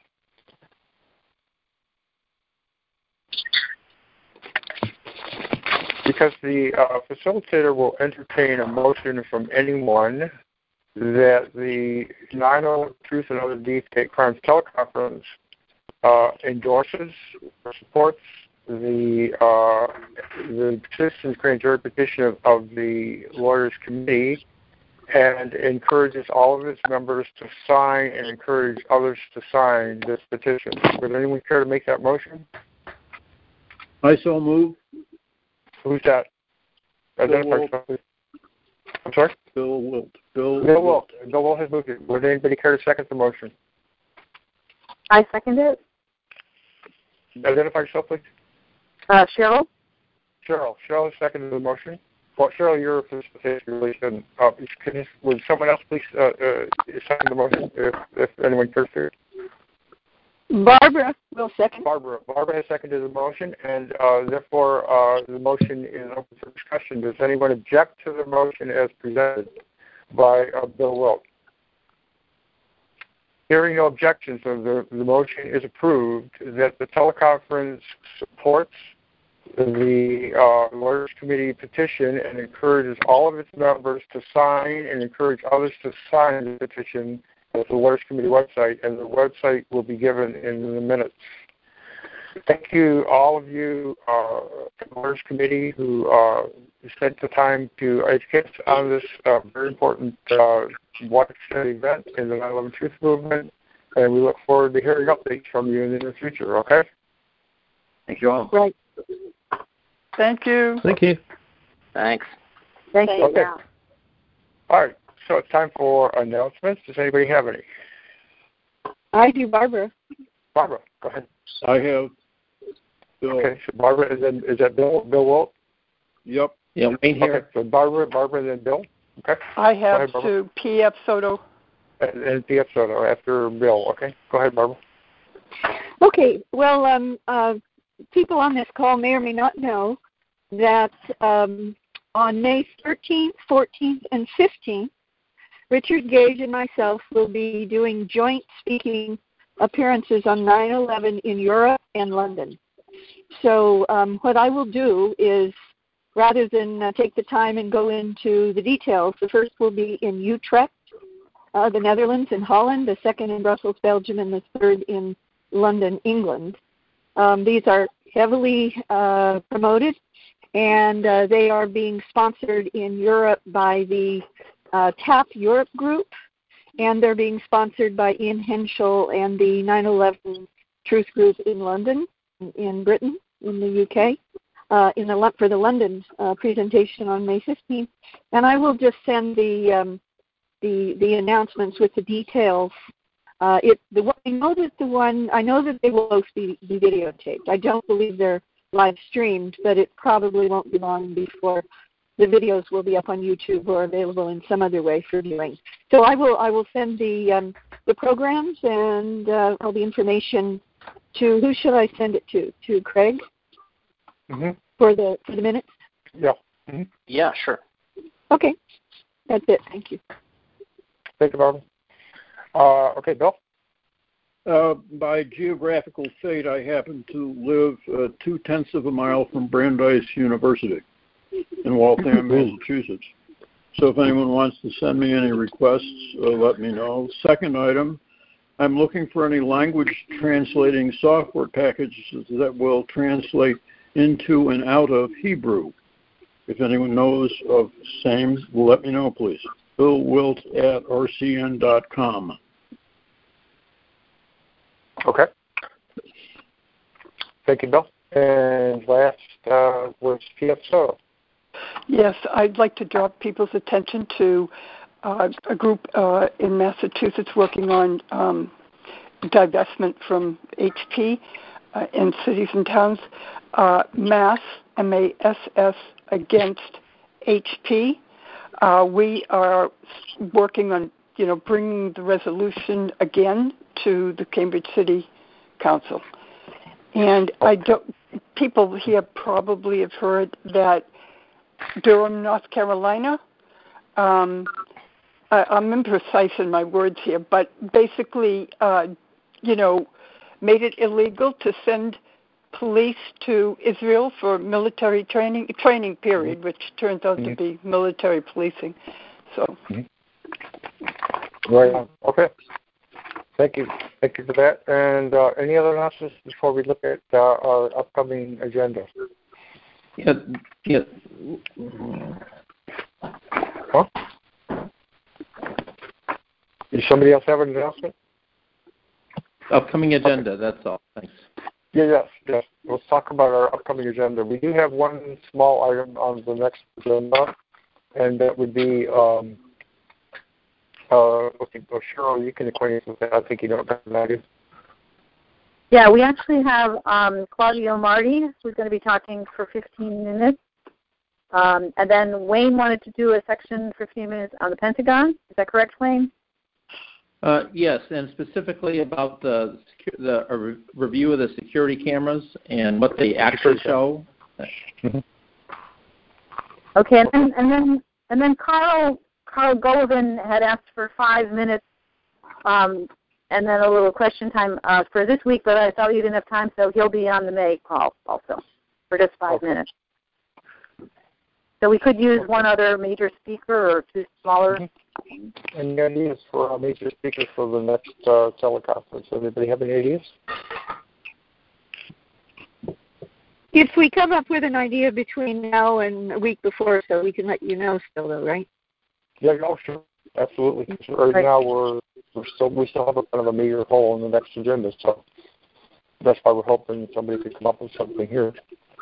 Because the uh, facilitator will entertain a motion from anyone that the nine eleven Truth and Other Deep State Crimes teleconference uh, endorses or supports the uh, the citizens grand jury petition of, of the lawyers committee, and encourages all of its members to sign and encourage others to sign this petition. Would anyone care to make that motion? I so move. Who's that? Identify yourself, please. I'm sorry? Bill Wilt. Bill, Bill Wilt. Bill Wilt has moved it. Would anybody care to second the motion? I second it. Identify yourself, please. Uh, Cheryl? Cheryl. Cheryl has seconded the motion. Well, Cheryl, you're a facilitator. You really shouldn't. Uh, can you, would someone else please uh, uh, second the motion, if, if anyone cares to? Barbara will second. Barbara. Barbara has seconded the motion, and uh, therefore uh, the motion is open for discussion. Does anyone object to the motion as presented by uh, Bill Wilt? Hearing no objections, so the, the motion is approved that the teleconference supports the uh, Lawyers Committee petition and encourages all of its members to sign and encourage others to sign the petition at the Lawyers Committee website, and the website will be given in the minutes. Thank you, all of you, uh, the Lawyers Committee, who uh, spent the time to educate us on this uh, very important uh, watershed event in the nine eleven Truth Movement, and we look forward to hearing updates from you in the near future, okay? Thank you all. Right. Thank you. Thank you. Thanks. Thank you. Okay. All right. So it's time for announcements. Does anybody have any? I do, Barbara. Barbara, go ahead. I have Bill. Okay, so Barbara, is that, is that Bill, Bill Wilt? Yep. Yeah, Wayne here. Okay, so Barbara, Barbara, and then Bill? Okay. I have ahead, to P F Soto. And, and P F Soto after Bill. Okay, go ahead, Barbara. Okay, well, um, uh, people on this call may or may not know that um, on May thirteenth, fourteenth, and fifteenth, Richard Gage and myself will be doing joint speaking appearances on nine eleven in Europe and London. So um, what I will do is, rather than uh, take the time and go into the details, the first will be in Utrecht, uh, the Netherlands, and Holland, the second in Brussels, Belgium, and the third in London, England. Um, these are heavily uh, promoted, and uh, they are being sponsored in Europe by the uh, TAP Europe Group, and they're being sponsored by Ian Henschel and the nine eleven Truth Group in London, in Britain, in the U K, uh, in the, for the London uh, presentation on May fifteenth. And I will just send the um, the, the announcements with the details. Uh, it, the one, I know that the one I know that they will both be, be videotaped. I don't believe they're live streamed, but it probably won't be long before the videos will be up on YouTube or available in some other way for viewing. So I will I will send the um, the programs and uh, all the information to, who should I send it to? To Craig mm-hmm. for the for the minutes? Yeah. Mm-hmm. Yeah, sure. Okay, that's it. Thank you. Thank you, Barbara. Uh, okay, Bill. Uh, by geographical fate, I happen to live uh, two tenths of a mile from Brandeis University in Waltham, Massachusetts. So if anyone wants to send me any requests, uh, let me know. Second item, I'm looking for any language translating software packages that will translate into and out of Hebrew. If anyone knows of same, let me know, please. Bill Wilt at R C N dot com. Okay. Thank you, Bill. And last uh, was P F Soto. Yes, I'd like to draw people's attention to uh, a group uh, in Massachusetts working on um, divestment from H P uh, in cities and towns. Uh, Mass, M A S S, against H P. Uh, we are working on, you know, bringing the resolution again to the Cambridge City Council. And I don't, people here probably have heard that Durham, North Carolina, um, I, I'm imprecise in my words here, but basically, uh, you know, made it illegal to send police to Israel for military training, training period, which turns out mm-hmm. to be military policing. So, mm-hmm. Right on. Okay. Thank you. Thank you for that. And uh, any other announcements before we look at uh, our upcoming agenda? Yeah. Yeah. Huh? Does somebody else have an announcement? Upcoming agenda, okay. That's all. Thanks. Yeah, yes, yes. Let's talk about our upcoming agenda. We do have one small item on the next agenda, and that would be, um, uh, okay, well, Cheryl, you can acquaint us with that. I think you know better than I do. Yeah, we actually have um, Claudio Marti, who's going to be talking for fifteen minutes. Um, and then Wayne wanted to do a section for fifteen minutes on the Pentagon. Is that correct, Wayne? Uh, yes, and specifically about the the a re- review of the security cameras and what they actually show. Mm-hmm. Okay, and then and then and then Carl Carl Golovin had asked for five minutes, um, and then a little question time uh, for this week, but I thought you didn't have time, so he'll be on the May call also for just five okay. minutes. So we could use one other major speaker or two smaller. Mm-hmm. Any ideas for a major speaker for the next uh, teleconference? Anybody have any ideas? If we come up with an idea between now and a week before, so we can let you know still, though, right? Yeah, oh, sure, absolutely. Right, right now, we're we're still we still have a kind of a major hole in the next agenda, so that's why we're hoping somebody could come up with something here.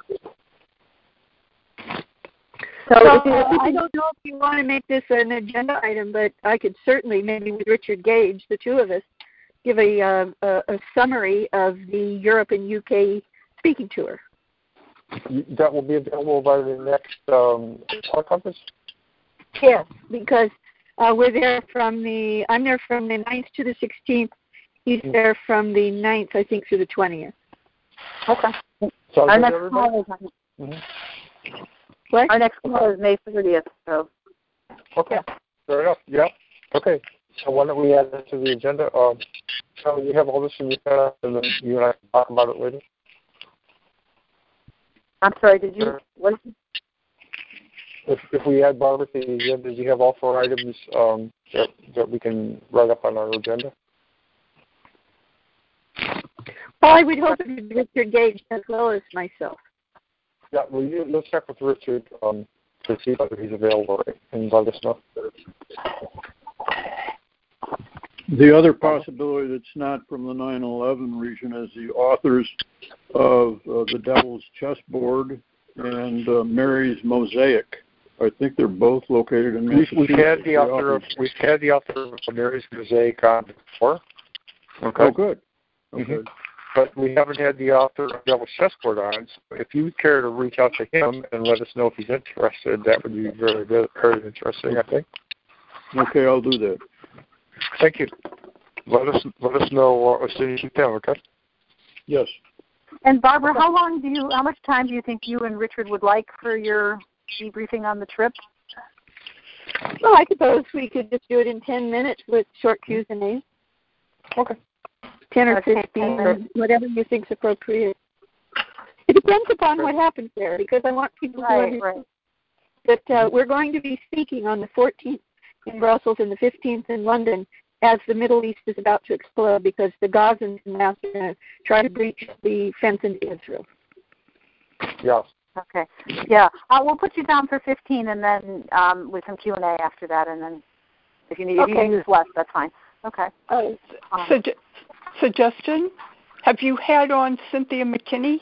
So, so if you, uh, I don't know if you want to make this an agenda item, but I could certainly, maybe with Richard Gage, the two of us, give a, uh, a, a summary of the Europe and U K speaking tour. That will be available by the next um, teleconference? Yes, because uh, we're there from the, I'm there from the ninth to the sixteenth. He's mm-hmm. there from the ninth, I think, through the twentieth. Okay. Sounds Our good, next call is on. Mm-hmm. What? Our next call is May thirtieth. So. Okay. Yeah. Fair enough. Yeah. Okay. So why don't we add that to the agenda? Um, so you have all this in your pen, and then you and I can talk about it later. I'm sorry. Did you? What? If if we add Barbara to the agenda, do you have all four items um, that that we can write up on our agenda? Well, I would hope it would be Richard Gage as well as myself. Yeah, well, you, let's check with Richard um, to see whether he's available, right? And let us know. The other possibility that's not from the nine eleven region is the authors of uh, The Devil's Chessboard and uh, Mary's Mosaic. I think they're both located in Massachusetts. We've, we've had the author of we've had the author of Mary's Mosaic on before. Okay. Oh, good. Okay. Mm-hmm. but we haven't had the author of Devil's Chessboard on. So if you care to reach out to him and let us know if he's interested, that would be very, very, very interesting, I think. Okay, I'll do that. Thank you. Let us let us know uh, as soon as you can, okay? Yes. And Barbara, how long do you, how much time do you think you and Richard would like for your debriefing on the trip? Well, I suppose we could just do it in ten minutes with short Q's and A's. Okay. ten or fifteen, or whatever you think's appropriate. It depends upon what happens there, because I want people to right, understand right. that uh, we're going to be speaking on the fourteenth in Brussels and the fifteenth in London as the Middle East is about to explode, because the Gazans and Hamas are going to try to breach the fence into Israel. Yes. Okay. Yeah. Uh, we'll put you down for fifteen, and then um, with some Q and A after that, and then if you need okay. if you use less, that's fine. Okay. Uh, um, Sug- suggestion: have you had on Cynthia McKinney?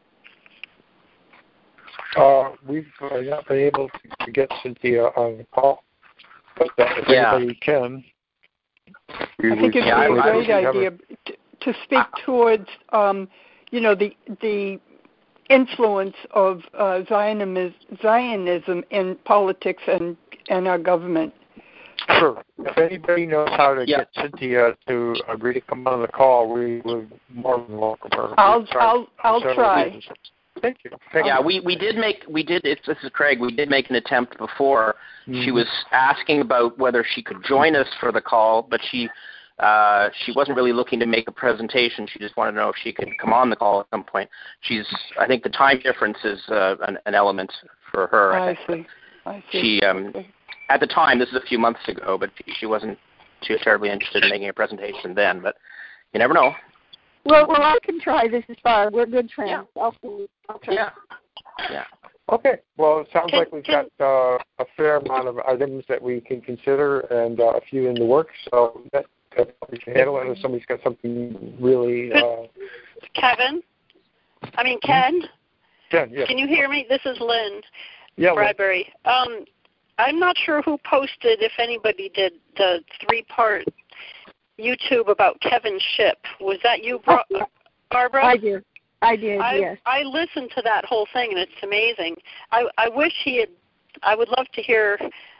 Uh, we've uh, not been able to get Cynthia on the call, but uh, if yeah. anybody can, we, I think it'd yeah, be a I, great I, idea to, to speak towards, um, you know, the the influence of uh, Zionism, Zionism in politics and, and our government. Sure. If anybody knows how to yeah. get Cynthia to agree to come on the call, we would more than welcome her. I'll I'll I'll try. Reasons. Thank you. Thank yeah, you. we, we did make we did. It's, this is Craig. We did make an attempt before. Mm-hmm. She was asking about whether she could join us for the call, but she uh, she wasn't really looking to make a presentation. She just wanted to know if she could come on the call at some point. She's I think the time difference is uh, an, an element for her. I, I think. see. I see. She um, okay. at the time, this is a few months ago, but she wasn't too terribly interested in making a presentation then. But you never know. Well, well, I can try. This is fine. We're good friends. Yeah. I'll, I'll try. Yeah. Yeah. Okay. Well, it sounds can, like we've can, got uh, a fair amount of items that we can consider, and uh, a few in the works. So that, that we can handle it. If somebody's got something really. Uh, Kevin, I mean Ken. Ken, yes. Can you hear me? This is Lynn. Yeah. Bradbury. Um, I'm not sure who posted, if anybody did, the three-part YouTube about Kevin Shipp. Was that you, Bra- Barbara? I did. I did, I, yes. I listened to that whole thing, and it's amazing. I, I wish he had, I would love to hear,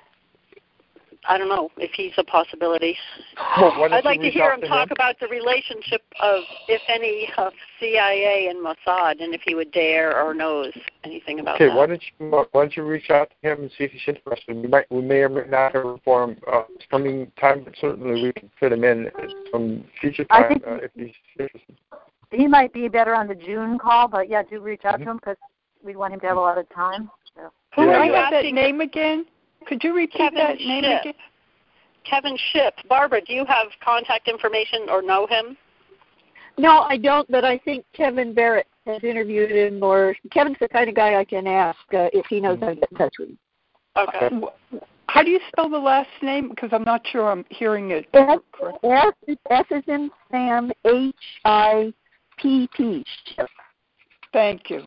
I don't know, if he's a possibility. Well, I'd like to hear him to talk him? about the relationship of, if any, of C I A and Mossad, and if he would dare or knows anything about okay, that. why don't you why don't you reach out to him and see if he's interested? We might we may or may not have a forum uh, coming time, but certainly we can fit him in at some future time I think uh, if he's interested. He might be better on the June call, but yeah, do reach out Mm-hmm. to him because we want him to have a lot of time. So. Who Yeah, are yeah. you that name again? Could you repeat Kevin that name Shipp. again? Kevin Shipp. Barbara, do you have contact information or know him? No, I don't, but I think Kevin Barrett has interviewed him, or Kevin's the kind of guy I can ask uh, if he knows how to get in touch with him. Okay. How do you spell the last name? Because I'm not sure I'm hearing it S, correctly. S, S is in Sam, H I P P. Thank you.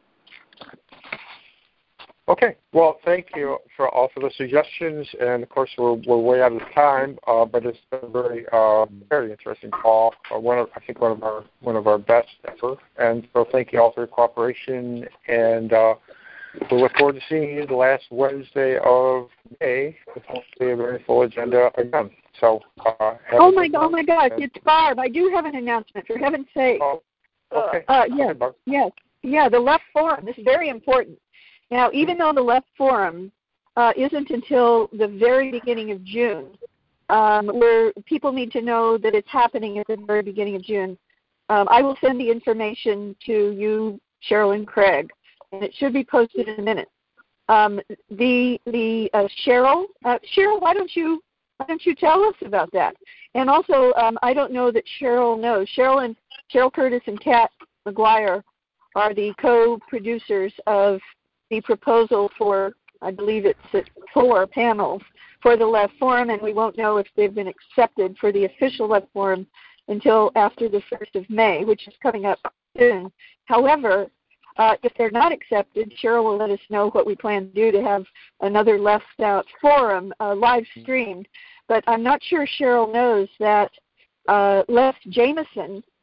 Okay. Well, thank you for all for the suggestions, and of course we're we're way out of time, uh, but it's been a very uh, very interesting call. Uh, one of I think one of our one of our best ever, and so thank you all for your cooperation, and uh, we look forward to seeing you the last Wednesday of May with hopefully a very full agenda again. So. Uh, oh my God! Oh my God! It's Barb. I do have an announcement. For heaven's sake. Oh, okay. Uh, yes. Okay, Yes. Yeah. The Left Forum. This is very important. Now, even though the Left Forum uh, isn't until the very beginning of June, um, where people need to know that it's happening at the very beginning of June, um, I will send the information to you, Cheryl and Craig, and it should be posted in a minute. Um, the the uh, Cheryl, uh, Cheryl, why don't you why don't you tell us about that? And also, um, I don't know that Cheryl knows. Cheryl and Cheryl Curtis and Kat McGuire are the co-producers of the proposal for, I believe it's four panels for the Left Forum, and we won't know if they've been accepted for the official Left Forum until after the first of May, which is coming up soon. However, uh, if they're not accepted, Cheryl will let us know what we plan to do to have another Left Out forum uh, live streamed. But I'm not sure Cheryl knows that uh, Les Jameson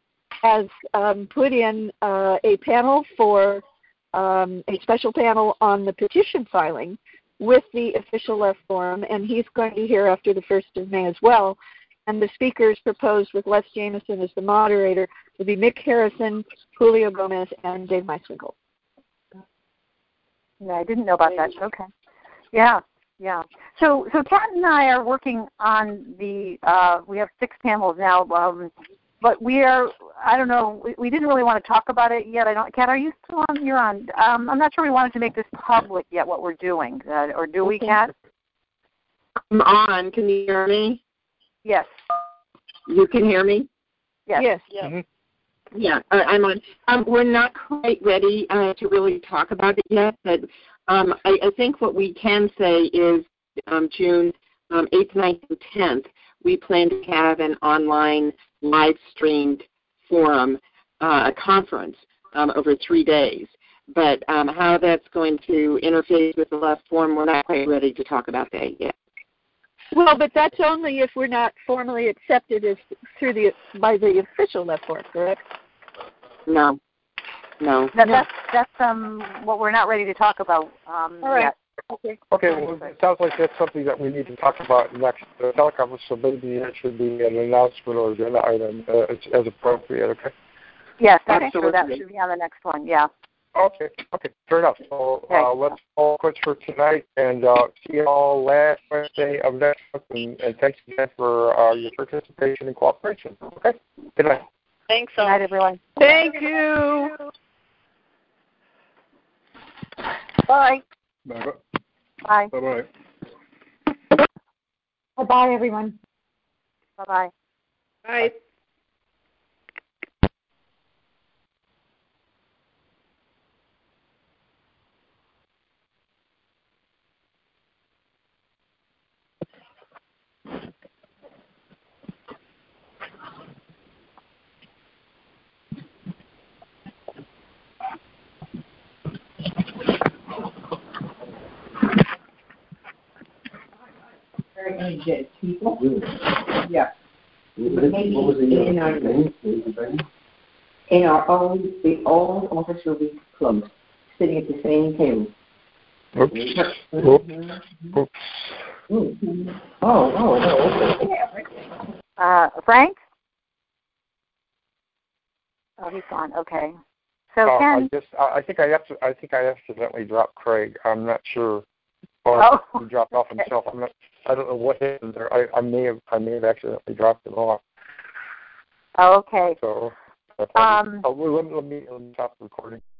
has um, put in uh, a panel for um, a special panel on the petition filing with the official left forum, and he's going to be here after the first of May as well. And the speakers proposed with Les Jameson as the moderator will be Mick Harrison, Julio Gomez, and Dave Meiswinkle. Yeah, I didn't know about that. Okay. Yeah, yeah. So, so Kat and I are working on the. Uh, we have six panels now, um, but we are. I don't know. We, we didn't really want to talk about it yet. I don't. Kat, are you still on? You're on. Um, I'm not sure we wanted to make this public yet. What we're doing, uh, or do we, Kat? I'm on. Can you hear me? Yes. You can hear me? Yes. Yes. Yeah. Mm-hmm. Yeah, uh, I'm on. Um, we're not quite ready uh, to really talk about it yet, but um, I, I think what we can say is um, June um, eighth, ninth, and tenth, we plan to have an online live-streamed forum, uh, a conference um, over three days. But um, how that's going to interface with the left forum, we're not quite ready to talk about that yet. Well, but that's only if we're not formally accepted as through the by the official left forum, correct? No, no. That, that's that's um what we're not ready to talk about um, All right. yet. Okay. Okay, well, it sounds like that's something that we need to talk about next uh, teleconference, so maybe it should be an announcement or agenda item uh, as appropriate, okay? Yes, that's Absolutely. true. That should be on the next one, yeah. Okay, okay, fair enough. So uh, let's all quit for tonight, and uh, see you all last Wednesday of next month, and, and thanks again for uh, your participation and cooperation, okay? Good night. Thanks, all. Good night, everyone. Thank you. Bye. Bye. Bye. Bye-bye. Bye-bye, everyone. Bye-bye. Bye. Very energetic people. Yeah. Maybe in our, in our own, the old office will be closed, sitting at the same table. Oops. Oops. Oops. Oh, oh, no. Uh, Frank? Oh, he's gone. Okay. So uh, Ken. I just, I think I, I think I accidentally dropped Craig. I'm not sure. Or oh. he dropped off himself. I'm not. I don't know what happened there. I, I may have. I may have accidentally dropped him off. Oh, okay. So. Um. Oh, well, let, let me let me stop the recording.